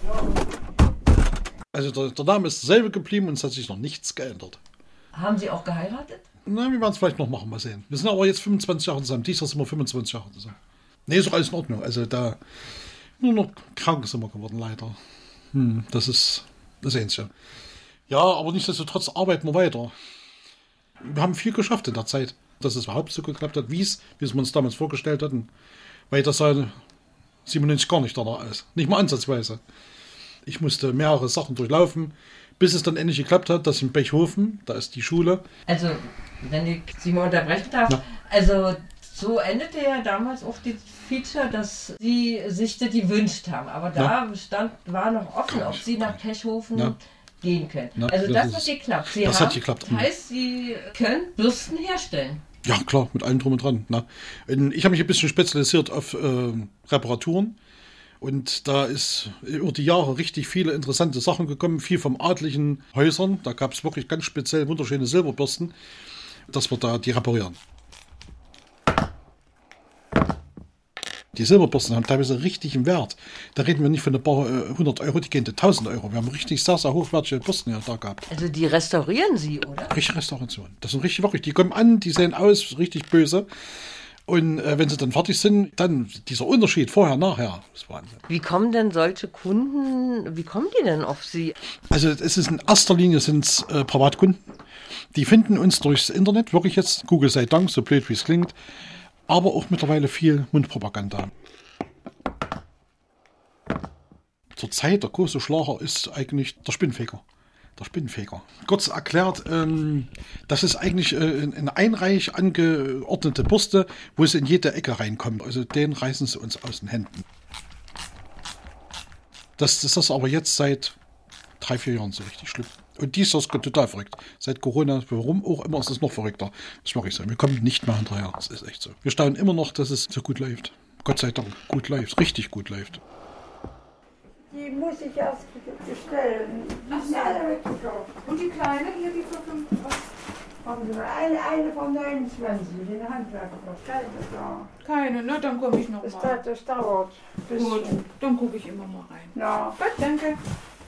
Also der Name ist derselbe geblieben und es hat sich noch nichts geändert. Haben Sie auch geheiratet? Na, wir werden es vielleicht noch machen, mal sehen. Wir sind aber jetzt 25 Jahre zusammen. Dieses Jahr sind wir 25 Jahre zusammen. Nee, ist doch alles in Ordnung. Also da nur noch krank sind wir geworden, leider. Das sehen Sie ja. Ja, aber nichtsdestotrotz arbeiten wir weiter. Wir haben viel geschafft in der Zeit, dass es überhaupt so geklappt hat, wie wir uns damals vorgestellt hatten. Weil das sah 97 gar nicht danach aus. Nicht mal ansatzweise. Ich musste mehrere Sachen durchlaufen, bis es dann endlich geklappt hat, dass in Bechhofen, da ist die Schule. Also, wenn ich Sie mal unterbrechen darf, ja. Also so endete ja damals auch die Feature, dass Sie sich das gewünscht haben. Aber da war noch offen, ob Sie nach Pechhofen gehen können. Na, also das hat geklappt. Das hat geklappt. Das heißt, Sie können Bürsten herstellen. Ja, klar, mit allem drum und dran. Na. Ich habe mich ein bisschen spezialisiert auf Reparaturen. Und da ist über die Jahre richtig viele interessante Sachen gekommen, viel vom adligen Häusern. Da gab es wirklich ganz speziell wunderschöne Silberbürsten, dass wir da die reparieren. Die Silberbürsten haben teilweise richtig einen Wert. Da reden wir nicht von ein paar 100 Euro, die gehen zu 1000 Euro. Wir haben richtig sehr, sehr hochwertige Bürsten ja da gehabt. Also die restaurieren Sie, oder? Richtig Restauration. Das sind richtig wirklich, die kommen an, die sehen aus richtig böse. Und wenn sie dann fertig sind, dann dieser Unterschied vorher, nachher, das ist Wahnsinn. Wie kommen denn solche Kunden, wie kommen die denn auf Sie? Also es ist in erster Linie sind's Privatkunden. Die finden uns durchs Internet, wirklich jetzt, Google sei Dank, so blöd wie es klingt, aber auch mittlerweile viel Mundpropaganda. Zurzeit der große Schlager ist eigentlich der Spinnfeger. Der Spinnfeger. Kurz erklärt, das ist eigentlich eine einreich angeordnete Bürste, wo sie in jede Ecke reinkommt. Also den reißen sie uns aus den Händen. Das ist das aber jetzt seit 3-4 Jahren so richtig schlimm. Und dies ist total verrückt. Seit Corona, warum auch immer, ist es noch verrückter. Das mache ich so. Wir kommen nicht mehr hinterher. Das ist echt so. Wir staunen immer noch, dass es so gut läuft. Gott sei Dank, gut läuft. Richtig gut läuft. Die muss ich erst bestellen. Die sind alle weggekauft. Und die Kleine hier, die für 5 Haben Sie mal eine von 29, den Handwerker. Keine da. Keine, ne? Dann komme ich noch mal. Das dauert. Gut, dann gucke ich immer mal rein. Ja. Gut, danke.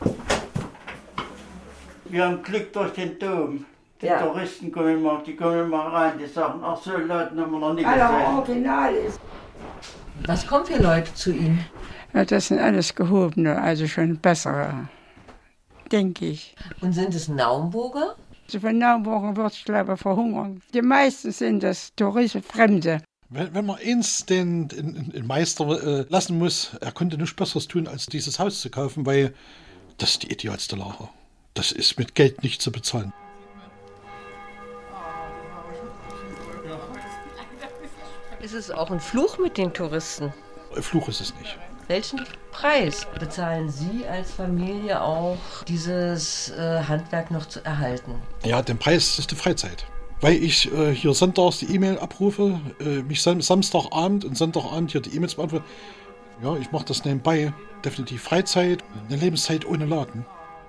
Wir haben Glück durch den Dom. Die Touristen kommen immer rein, die sagen, ach so, Leute haben wir noch nie gesehen. Original ist. Was kommen für Leute zu Ihnen? Ja, das sind alles gehobene, also schon bessere, denke ich. Und sind es Naumburger? Also von Naumburgern würde ich glaube verhungern. Die meisten sind das Touristen, Fremde. Wenn man eins den Meister lassen muss, er konnte nichts Besseres tun, als dieses Haus zu kaufen, weil das ist die idealste Lage. Das ist mit Geld nicht zu bezahlen. Ist es auch ein Fluch mit den Touristen? Fluch ist es nicht. Welchen Preis bezahlen Sie als Familie auch, dieses Handwerk noch zu erhalten? Ja, der Preis ist die Freizeit. Weil ich hier sonntags die E-Mail abrufe, mich Samstagabend und Sonntagabend hier die E-Mails beantworte. Ja, ich mache das nebenbei. Definitiv Freizeit, eine Lebenszeit ohne Laden.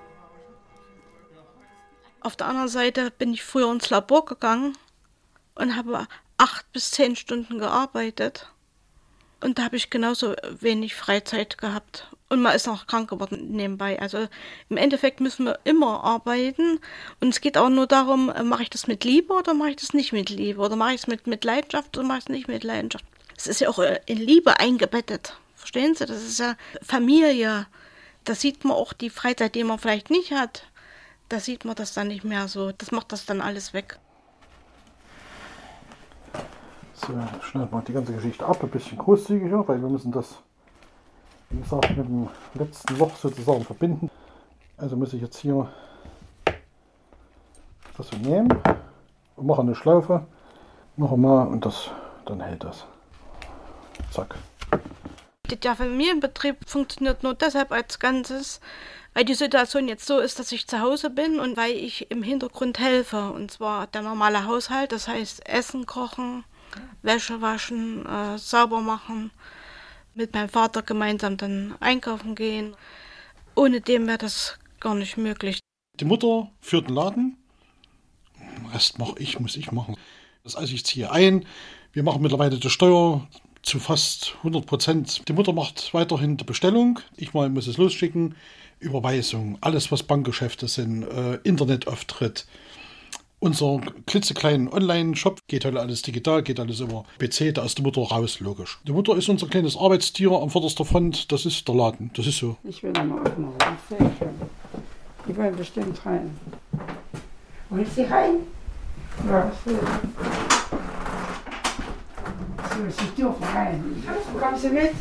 Auf der anderen Seite bin ich früher ins Labor gegangen und habe 8 bis 10 Stunden gearbeitet. Und da habe ich genauso wenig Freizeit gehabt. Und man ist auch krank geworden nebenbei. Also im Endeffekt müssen wir immer arbeiten. Und es geht auch nur darum, mache ich das mit Liebe oder mache ich das nicht mit Liebe? Oder mache ich es mit Leidenschaft oder mache ich es nicht mit Leidenschaft? Es ist ja auch in Liebe eingebettet. Verstehen Sie? Das ist ja Familie. Da sieht man auch die Freizeit, die man vielleicht nicht hat. Da sieht man das dann nicht mehr so. Das macht das dann alles weg. So, schneiden wir die ganze Geschichte ab, ein bisschen großzügiger, weil wir müssen das Wie gesagt, mit dem letzten Loch sozusagen verbinden. Also muss ich jetzt hier das so nehmen und mache eine Schlaufe. Mache mal und das, dann hält das. Zack. Der Familienbetrieb funktioniert nur deshalb als Ganzes, weil die Situation jetzt so ist, dass ich zu Hause bin und weil ich im Hintergrund helfe. Und zwar der normale Haushalt, das heißt Essen kochen, Wäsche waschen, sauber machen, mit meinem Vater gemeinsam dann einkaufen gehen. Ohne dem wäre das gar nicht möglich. Die Mutter führt den Laden, den Rest muss ich machen. Das heißt, ich ziehe ein, wir machen mittlerweile die Steuer zu fast 100%. Die Mutter macht weiterhin die Bestellung, ich muss es losschicken, Überweisung, alles was Bankgeschäfte sind, Internetauftritt. Unser klitzekleinen Online-Shop geht halt alles digital, geht alles über PC, da ist die Mutter raus, logisch. Die Mutter ist unser kleines Arbeitstier am vorderster Front, das ist der Laden, das ist so. Ich will da mal aufmachen, das sehe ich schon. Die wollen bestimmt rein. Wollen Sie rein? Ja, so. So, Sie dürfen rein. Kommen Sie mit?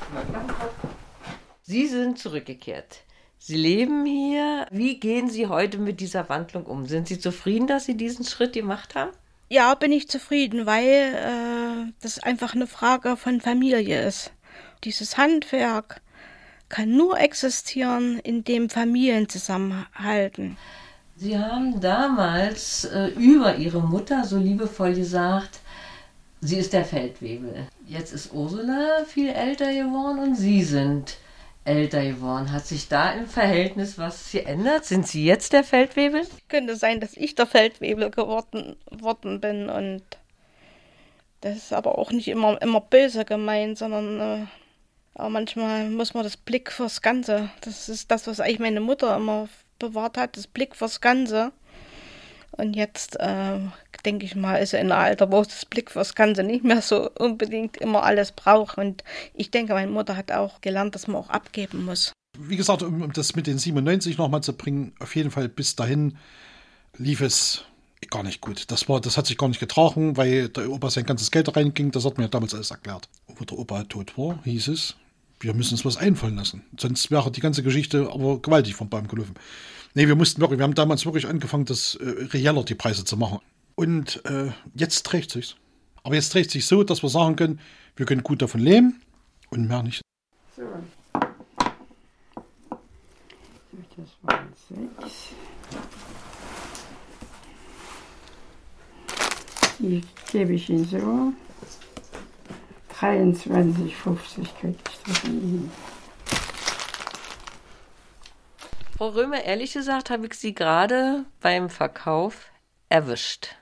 Sie sind zurückgekehrt. Sie leben hier. Wie gehen Sie heute mit dieser Wandlung um? Sind Sie zufrieden, dass Sie diesen Schritt gemacht haben? Ja, bin ich zufrieden, weil das einfach eine Frage von Familie ist. Dieses Handwerk kann nur existieren, indem Familien zusammenhalten. Sie haben damals über Ihre Mutter so liebevoll gesagt, sie ist der Feldwebel. Jetzt ist Ursula viel älter geworden und Sie sind älter geworden. Hat sich da im Verhältnis was geändert? Sind Sie jetzt der Feldwebel? Könnte sein, dass ich der Feldwebel geworden bin und das ist aber auch nicht immer böse gemeint, sondern aber manchmal muss man das Blick fürs Ganze, das ist das, was eigentlich meine Mutter immer bewahrt hat, das Blick fürs Ganze. Und jetzt, denke ich mal, ist er in einem Alter, wo das Blick fürs Ganze nicht mehr so unbedingt immer alles braucht. Und ich denke, meine Mutter hat auch gelernt, dass man auch abgeben muss. Wie gesagt, um das mit den 97 nochmal zu bringen, auf jeden Fall bis dahin lief es gar nicht gut. Das hat sich gar nicht getragen, weil der Opa sein ganzes Geld reinging. Das hat mir damals alles erklärt. Wo der Opa tot war, hieß es, wir müssen uns was einfallen lassen. Sonst wäre die ganze Geschichte aber gewaltig vom Baum gelaufen. Nee, wir haben damals wirklich angefangen, das Reality-Preise zu machen. Und jetzt trägt sich's. Aber jetzt trägt sich so, dass wir sagen können, wir können gut davon leben und mehr nicht. So. Das waren 6. Die gebe ich Ihnen so. 23,50 kriege ich das von Ihnen. Frau Römer, ehrlich gesagt habe ich Sie gerade beim Verkauf erwischt.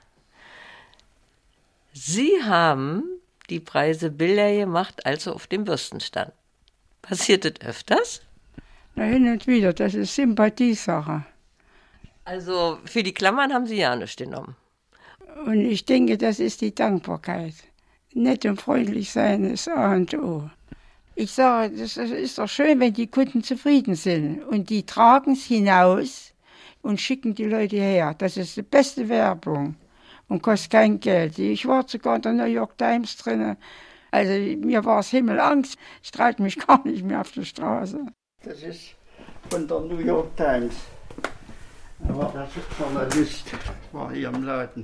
Sie haben die Preise billiger gemacht, als sie auf dem Bürstenstand. Passiert das öfters? Na, hin und wieder, das ist Sympathiesache. Also für die Klammern haben Sie ja nichts genommen. Und ich denke, das ist die Dankbarkeit. Nett und freundlich sein ist A und O. Ich sage, das ist doch schön, wenn die Kunden zufrieden sind. Und die tragen es hinaus und schicken die Leute her. Das ist die beste Werbung und kostet kein Geld. Ich war sogar in der New York Times drin. Also mir war es Himmelangst. Ich traute mich gar nicht mehr auf der Straße. Das ist von der New York Times. Da war das Journalist, war hier im Laden.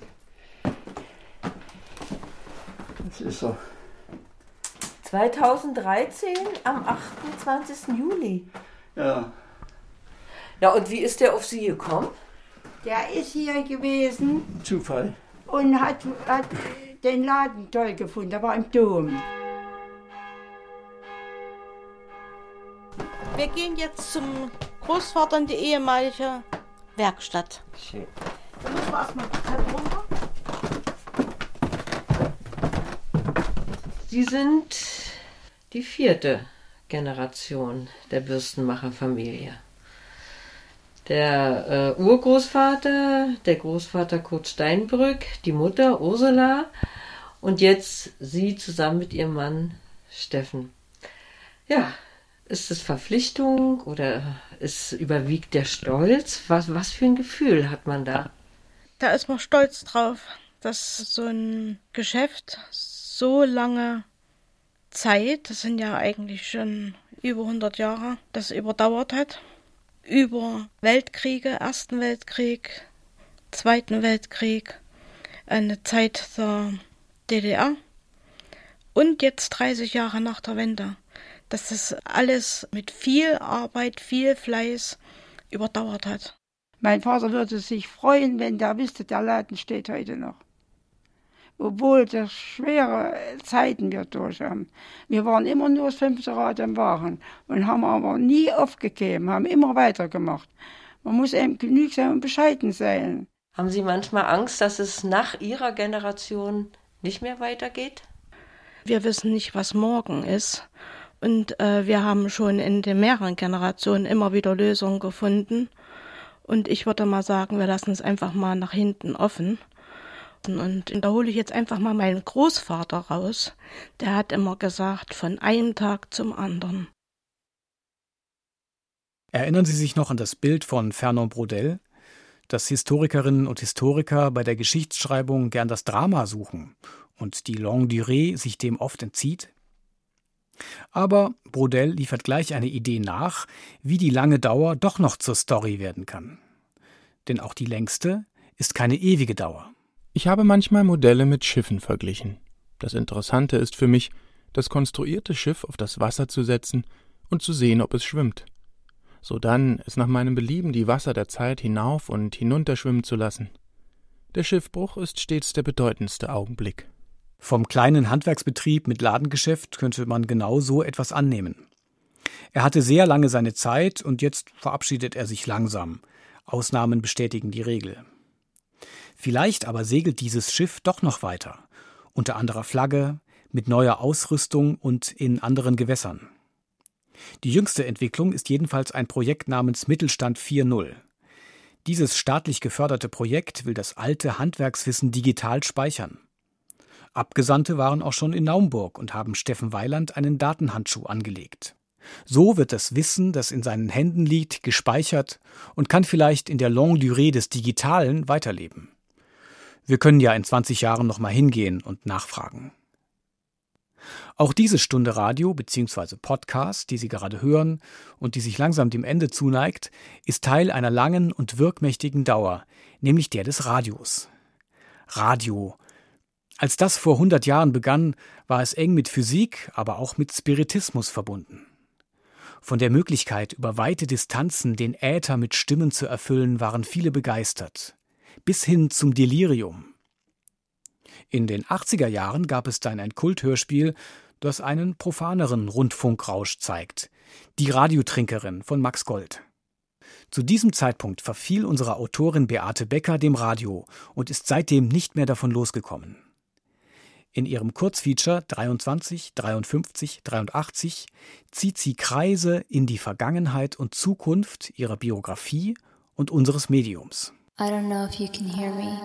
Das ist er. 2013 am 28. Juli. Ja. Ja, und wie ist der auf Sie gekommen? Der ist hier gewesen. Zufall. Und hat den Laden toll gefunden. Der war im Dom. Wir gehen jetzt zum Großvater in die ehemalige Werkstatt. Schön. Da müssen wir erstmal die Treppe runter. Sie sind die 4. Generation der Bürstenmacherfamilie. Der Urgroßvater, der Großvater Kurt Steinbrück, die Mutter Ursula und jetzt Sie zusammen mit Ihrem Mann Steffen. Ja, ist es Verpflichtung oder überwiegt der Stolz? Was für ein Gefühl hat man da? Da ist man stolz drauf, dass so ein Geschäft so lange Zeit, das sind ja eigentlich schon über 100 Jahre das überdauert hat. Über Weltkriege, Ersten Weltkrieg, Zweiten Weltkrieg, eine Zeit der DDR und jetzt 30 Jahre nach der Wende. Dass das alles mit viel Arbeit, viel Fleiß überdauert hat. Mein Vater würde sich freuen, wenn der wüsste, der Laden steht heute noch. Obwohl das schwere Zeiten wir durch haben. Wir waren immer nur das 5. Rad im Wagen und haben aber nie aufgegeben, haben immer weitergemacht. Man muss eben genügsam und bescheiden sein. Haben Sie manchmal Angst, dass es nach Ihrer Generation nicht mehr weitergeht? Wir wissen nicht, was morgen ist. Und wir haben schon in den mehreren Generationen immer wieder Lösungen gefunden. Und ich würde mal sagen, wir lassen es einfach mal nach hinten offen. Und da hole ich jetzt einfach mal meinen Großvater raus. Der hat immer gesagt, von einem Tag zum anderen. Erinnern Sie sich noch an das Bild von Fernand Braudel, dass Historikerinnen und Historiker bei der Geschichtsschreibung gern das Drama suchen und die Longue Durée sich dem oft entzieht? Aber Braudel liefert gleich eine Idee nach, wie die lange Dauer doch noch zur Story werden kann. Denn auch die längste ist keine ewige Dauer. Ich habe manchmal Modelle mit Schiffen verglichen. Das Interessante ist für mich, das konstruierte Schiff auf das Wasser zu setzen und zu sehen, ob es schwimmt. Sodann es nach meinem Belieben die Wasser der Zeit hinauf und hinunter schwimmen zu lassen. Der Schiffbruch ist stets der bedeutendste Augenblick. Vom kleinen Handwerksbetrieb mit Ladengeschäft könnte man genau so etwas annehmen. Er hatte sehr lange seine Zeit und jetzt verabschiedet er sich langsam. Ausnahmen bestätigen die Regel. Vielleicht aber segelt dieses Schiff doch noch weiter, unter anderer Flagge, mit neuer Ausrüstung und in anderen Gewässern. Die jüngste Entwicklung ist jedenfalls ein Projekt namens Mittelstand 4.0. Dieses staatlich geförderte Projekt will das alte Handwerkswissen digital speichern. Abgesandte waren auch schon in Naumburg und haben Steffen Weiland einen Datenhandschuh angelegt. So wird das Wissen, das in seinen Händen liegt, gespeichert und kann vielleicht in der Longue Durée des Digitalen weiterleben. Wir können ja in 20 Jahren noch mal hingehen und nachfragen. Auch diese Stunde Radio bzw. Podcast, die Sie gerade hören und die sich langsam dem Ende zuneigt, ist Teil einer langen und wirkmächtigen Dauer, nämlich der des Radios. Radio. Als das vor 100 Jahren begann, war es eng mit Physik, aber auch mit Spiritismus verbunden. Von der Möglichkeit, über weite Distanzen den Äther mit Stimmen zu erfüllen, waren viele begeistert. Bis hin zum Delirium. In den 80er Jahren gab es dann ein Kulthörspiel, das einen profaneren Rundfunkrausch zeigt. Die Radiotrinkerin von Max Gold. Zu diesem Zeitpunkt verfiel unsere Autorin Beate Becker dem Radio und ist seitdem nicht mehr davon losgekommen. In ihrem Kurzfeature 23, 53, 83 zieht sie Kreise in die Vergangenheit und Zukunft ihrer Biografie und unseres Mediums. I don't know if you can hear me.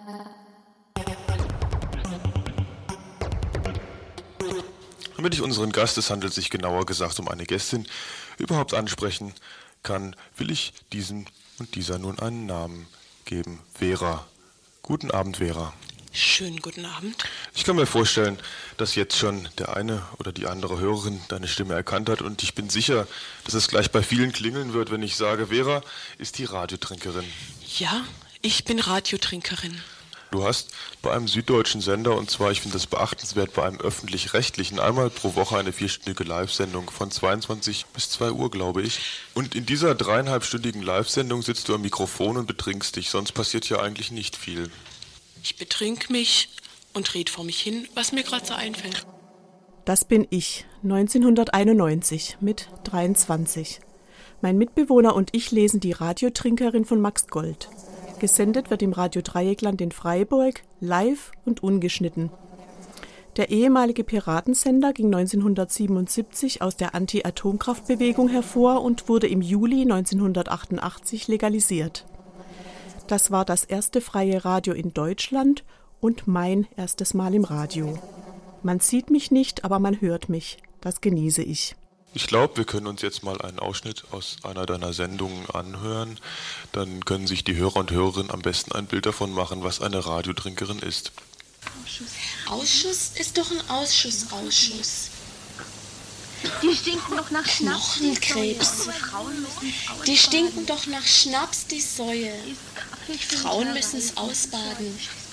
Damit ich unseren Gast, es handelt sich genauer gesagt um eine Gästin, überhaupt ansprechen kann, will ich diesem und dieser nun einen Namen geben. Vera. Guten Abend, Vera. Schönen guten Abend. Ich kann mir vorstellen, dass jetzt schon der eine oder die andere Hörerin deine Stimme erkannt hat und ich bin sicher, dass es gleich bei vielen klingeln wird, wenn ich sage, Vera ist die Radiotrinkerin. Ja, ich bin Radiotrinkerin. Du hast bei einem süddeutschen Sender, und zwar, ich finde das beachtenswert, bei einem öffentlich-rechtlichen, einmal pro Woche eine 4-stündige Live-Sendung von 22 bis 2 Uhr, glaube ich. Und in dieser 3,5-stündigen Live-Sendung sitzt du am Mikrofon und betrinkst dich, sonst passiert ja eigentlich nicht viel. Ich betrink mich und red vor mich hin, was mir gerade so einfällt. Das bin ich, 1991, mit 23. Mein Mitbewohner und ich lesen die Radiotrinkerin von Max Gold. Gesendet wird im Radio Dreieckland in Freiburg, live und ungeschnitten. Der ehemalige Piratensender ging 1977 aus der Anti-Atomkraftbewegung hervor und wurde im Juli 1988 legalisiert. Das war das erste freie Radio in Deutschland und mein erstes Mal im Radio. Man sieht mich nicht, aber man hört mich. Das genieße ich. Ich glaube, wir können uns jetzt mal einen Ausschnitt aus einer deiner Sendungen anhören. Dann können sich die Hörer und Hörerinnen am besten ein Bild davon machen, was eine Radiotrinkerin ist. Ausschuss ist doch ein Ausschuss. Die stinken doch nach Schnaps. Knochenkrebs. Die stinken doch nach Schnaps, die Säue. Frauen müssen es ausbaden.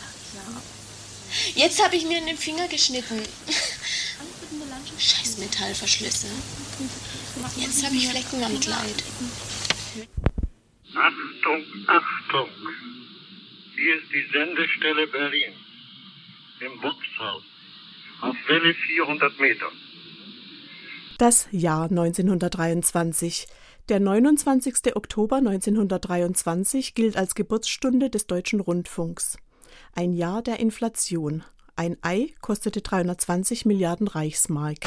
Jetzt habe ich mir in den Finger geschnitten. Scheiß Metallverschlüsse. Jetzt habe ich Flecken am Kleid. Achtung, Achtung! Hier ist die Sendestelle Berlin. Im Wuchshaus. Auf Welle 400 Meter. Das Jahr 1923. Der 29. Oktober 1923 gilt als Geburtsstunde des Deutschen Rundfunks. Ein Jahr der Inflation. Ein Ei kostete 320 Milliarden Reichsmark.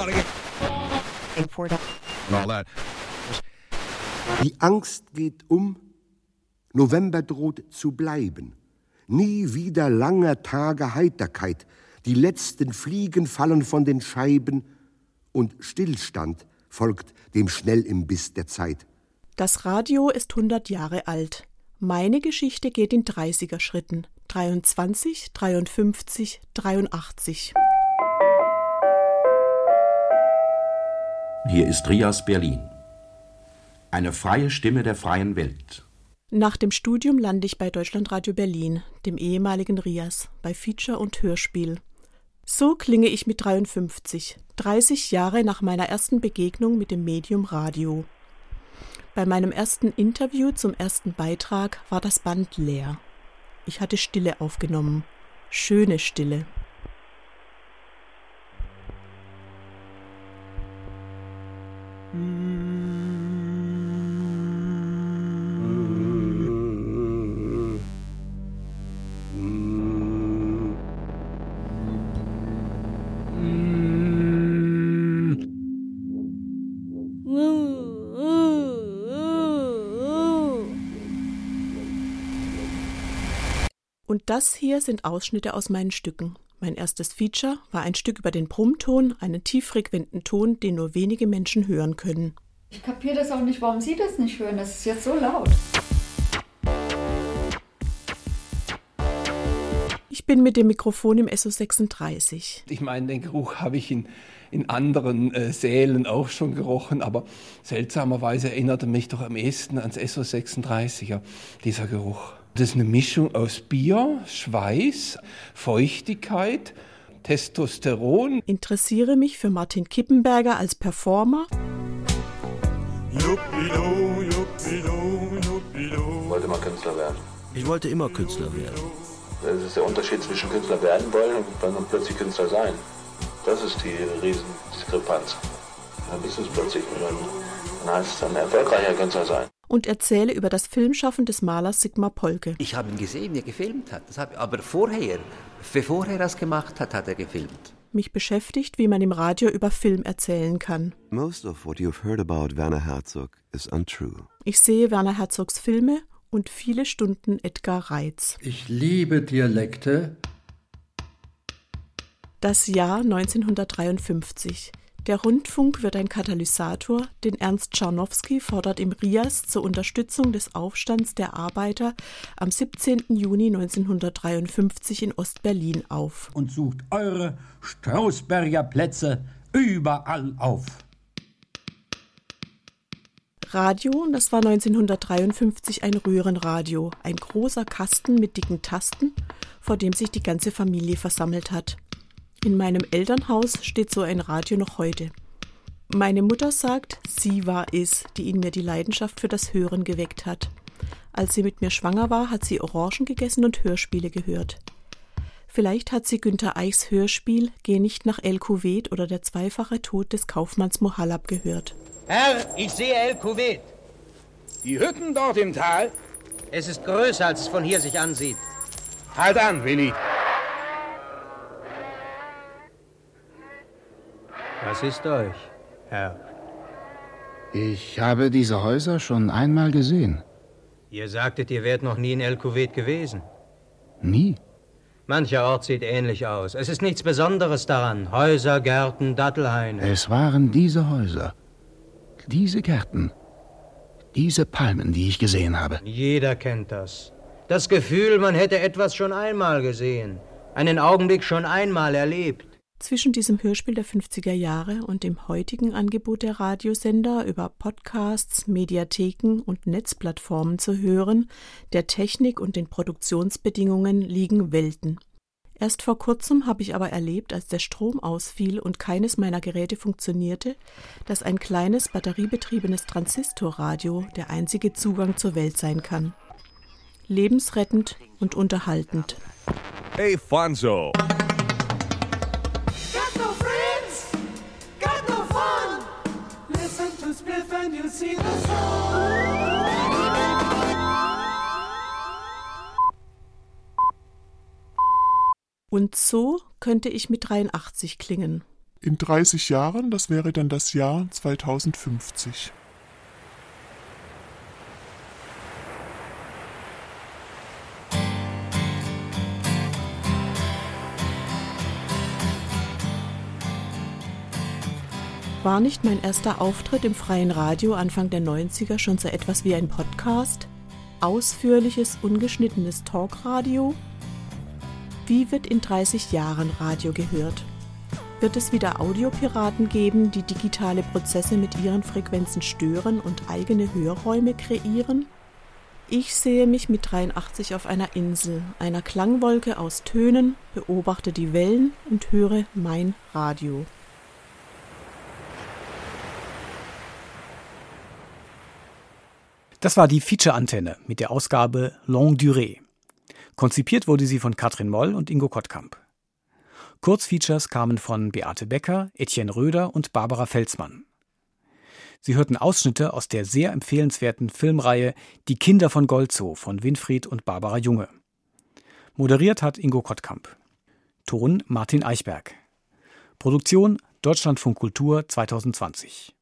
Die Angst geht um, November droht zu bleiben. Nie wieder langer Tage Heiterkeit, die letzten Fliegen fallen von den Scheiben und Stillstand folgt dem Schnellimbiss der Zeit. Das Radio ist 100 Jahre alt. Meine Geschichte geht in 30er Schritten. 23, 53, 83. Hier ist Rias Berlin. Eine freie Stimme der freien Welt. Nach dem Studium lande ich bei Deutschlandradio Berlin, dem ehemaligen Rias, bei Feature und Hörspiel. So klinge ich mit 53, 30 Jahre nach meiner ersten Begegnung mit dem Medium Radio. Bei meinem ersten Interview zum ersten Beitrag war das Band leer. Ich hatte Stille aufgenommen. Schöne Stille. Und das hier sind Ausschnitte aus meinen Stücken. Mein erstes Feature war ein Stück über den Brummton, einen tieffrequenten Ton, den nur wenige Menschen hören können. Ich kapiere das auch nicht, warum Sie das nicht hören. Das ist jetzt so laut. Ich bin mit dem Mikrofon im SO36. Ich meine, den Geruch habe ich in anderen Sälen auch schon gerochen, aber seltsamerweise erinnerte mich doch am ehesten ans SO36, dieser Geruch. Das ist eine Mischung aus Bier, Schweiß, Feuchtigkeit, Testosteron. Interessiere mich für Martin Kippenberger als Performer. Wollte mal Künstler werden. Ich wollte immer Künstler werden. Das ist der Unterschied zwischen Künstler werden wollen und dann plötzlich Künstler sein. Das ist die Riesendiskrepanz. Dann bist du es plötzlich und dann heißt es dann erfolgreicher Künstler sein. Und erzähle über das Filmschaffen des Malers Sigmar Polke. Ich habe ihn gesehen, wie er gefilmt hat. Aber bevor er das gemacht hat, hat er gefilmt. Mich beschäftigt, wie man im Radio über Film erzählen kann. Most of what you've heard about Werner Herzog is untrue. Ich sehe Werner Herzogs Filme und viele Stunden Edgar Reitz. Ich liebe Dialekte. Das Jahr 1953. Der Rundfunk wird ein Katalysator, denn Ernst Czarnowski fordert im Rias zur Unterstützung des Aufstands der Arbeiter am 17. Juni 1953 in Ostberlin auf. Und sucht eure Strausberger Plätze überall auf. Radio, das war 1953 ein Röhrenradio, ein großer Kasten mit dicken Tasten, vor dem sich die ganze Familie versammelt hat. In meinem Elternhaus steht so ein Radio noch heute. Meine Mutter sagt, sie war es, die in mir die Leidenschaft für das Hören geweckt hat. Als sie mit mir schwanger war, hat sie Orangen gegessen und Hörspiele gehört. Vielleicht hat sie Günter Eichs Hörspiel Geh nicht nach El Kuwait oder Der zweifache Tod des Kaufmanns Mohalab gehört. Herr, ich sehe El Kuwait. Die Hütten dort im Tal? Es ist größer, als es von hier sich ansieht. Halt an, Winnie. Was ist euch, Herr? Ich habe diese Häuser schon einmal gesehen. Ihr sagtet, ihr wärt noch nie in El Kuwait gewesen. Nie? Mancher Ort sieht ähnlich aus. Es ist nichts Besonderes daran. Häuser, Gärten, Dattelhaine. Es waren diese Häuser, diese Gärten, diese Palmen, die ich gesehen habe. Jeder kennt das. Das Gefühl, man hätte etwas schon einmal gesehen. Einen Augenblick schon einmal erlebt. Zwischen diesem Hörspiel der 50er Jahre und dem heutigen Angebot der Radiosender über Podcasts, Mediatheken und Netzplattformen zu hören, der Technik und den Produktionsbedingungen liegen Welten. Erst vor kurzem habe ich aber erlebt, als der Strom ausfiel und keines meiner Geräte funktionierte, dass ein kleines batteriebetriebenes Transistorradio der einzige Zugang zur Welt sein kann. Lebensrettend und unterhaltend. Hey Fonzo! Und so könnte ich mit 83 klingen. In 30 Jahren, das wäre dann das Jahr 2050. War nicht mein erster Auftritt im freien Radio Anfang der 90er schon so etwas wie ein Podcast? Ausführliches, ungeschnittenes Talkradio? Wie wird in 30 Jahren Radio gehört? Wird es wieder Audiopiraten geben, die digitale Prozesse mit ihren Frequenzen stören und eigene Hörräume kreieren? Ich sehe mich mit 83 auf einer Insel, einer Klangwolke aus Tönen, beobachte die Wellen und höre mein Radio. Das war die Feature-Antenne mit der Ausgabe Longue Durée. Konzipiert wurde sie von Katrin Moll und Ingo Kottkamp. Kurzfeatures kamen von Beate Becker, Etienne Röder und Barbara Felsmann. Sie hörten Ausschnitte aus der sehr empfehlenswerten Filmreihe Die Kinder von Goltzow von Winfried und Barbara Junge. Moderiert hat Ingo Kottkamp. Ton Martin Eichberg. Produktion Deutschlandfunk Kultur 2020.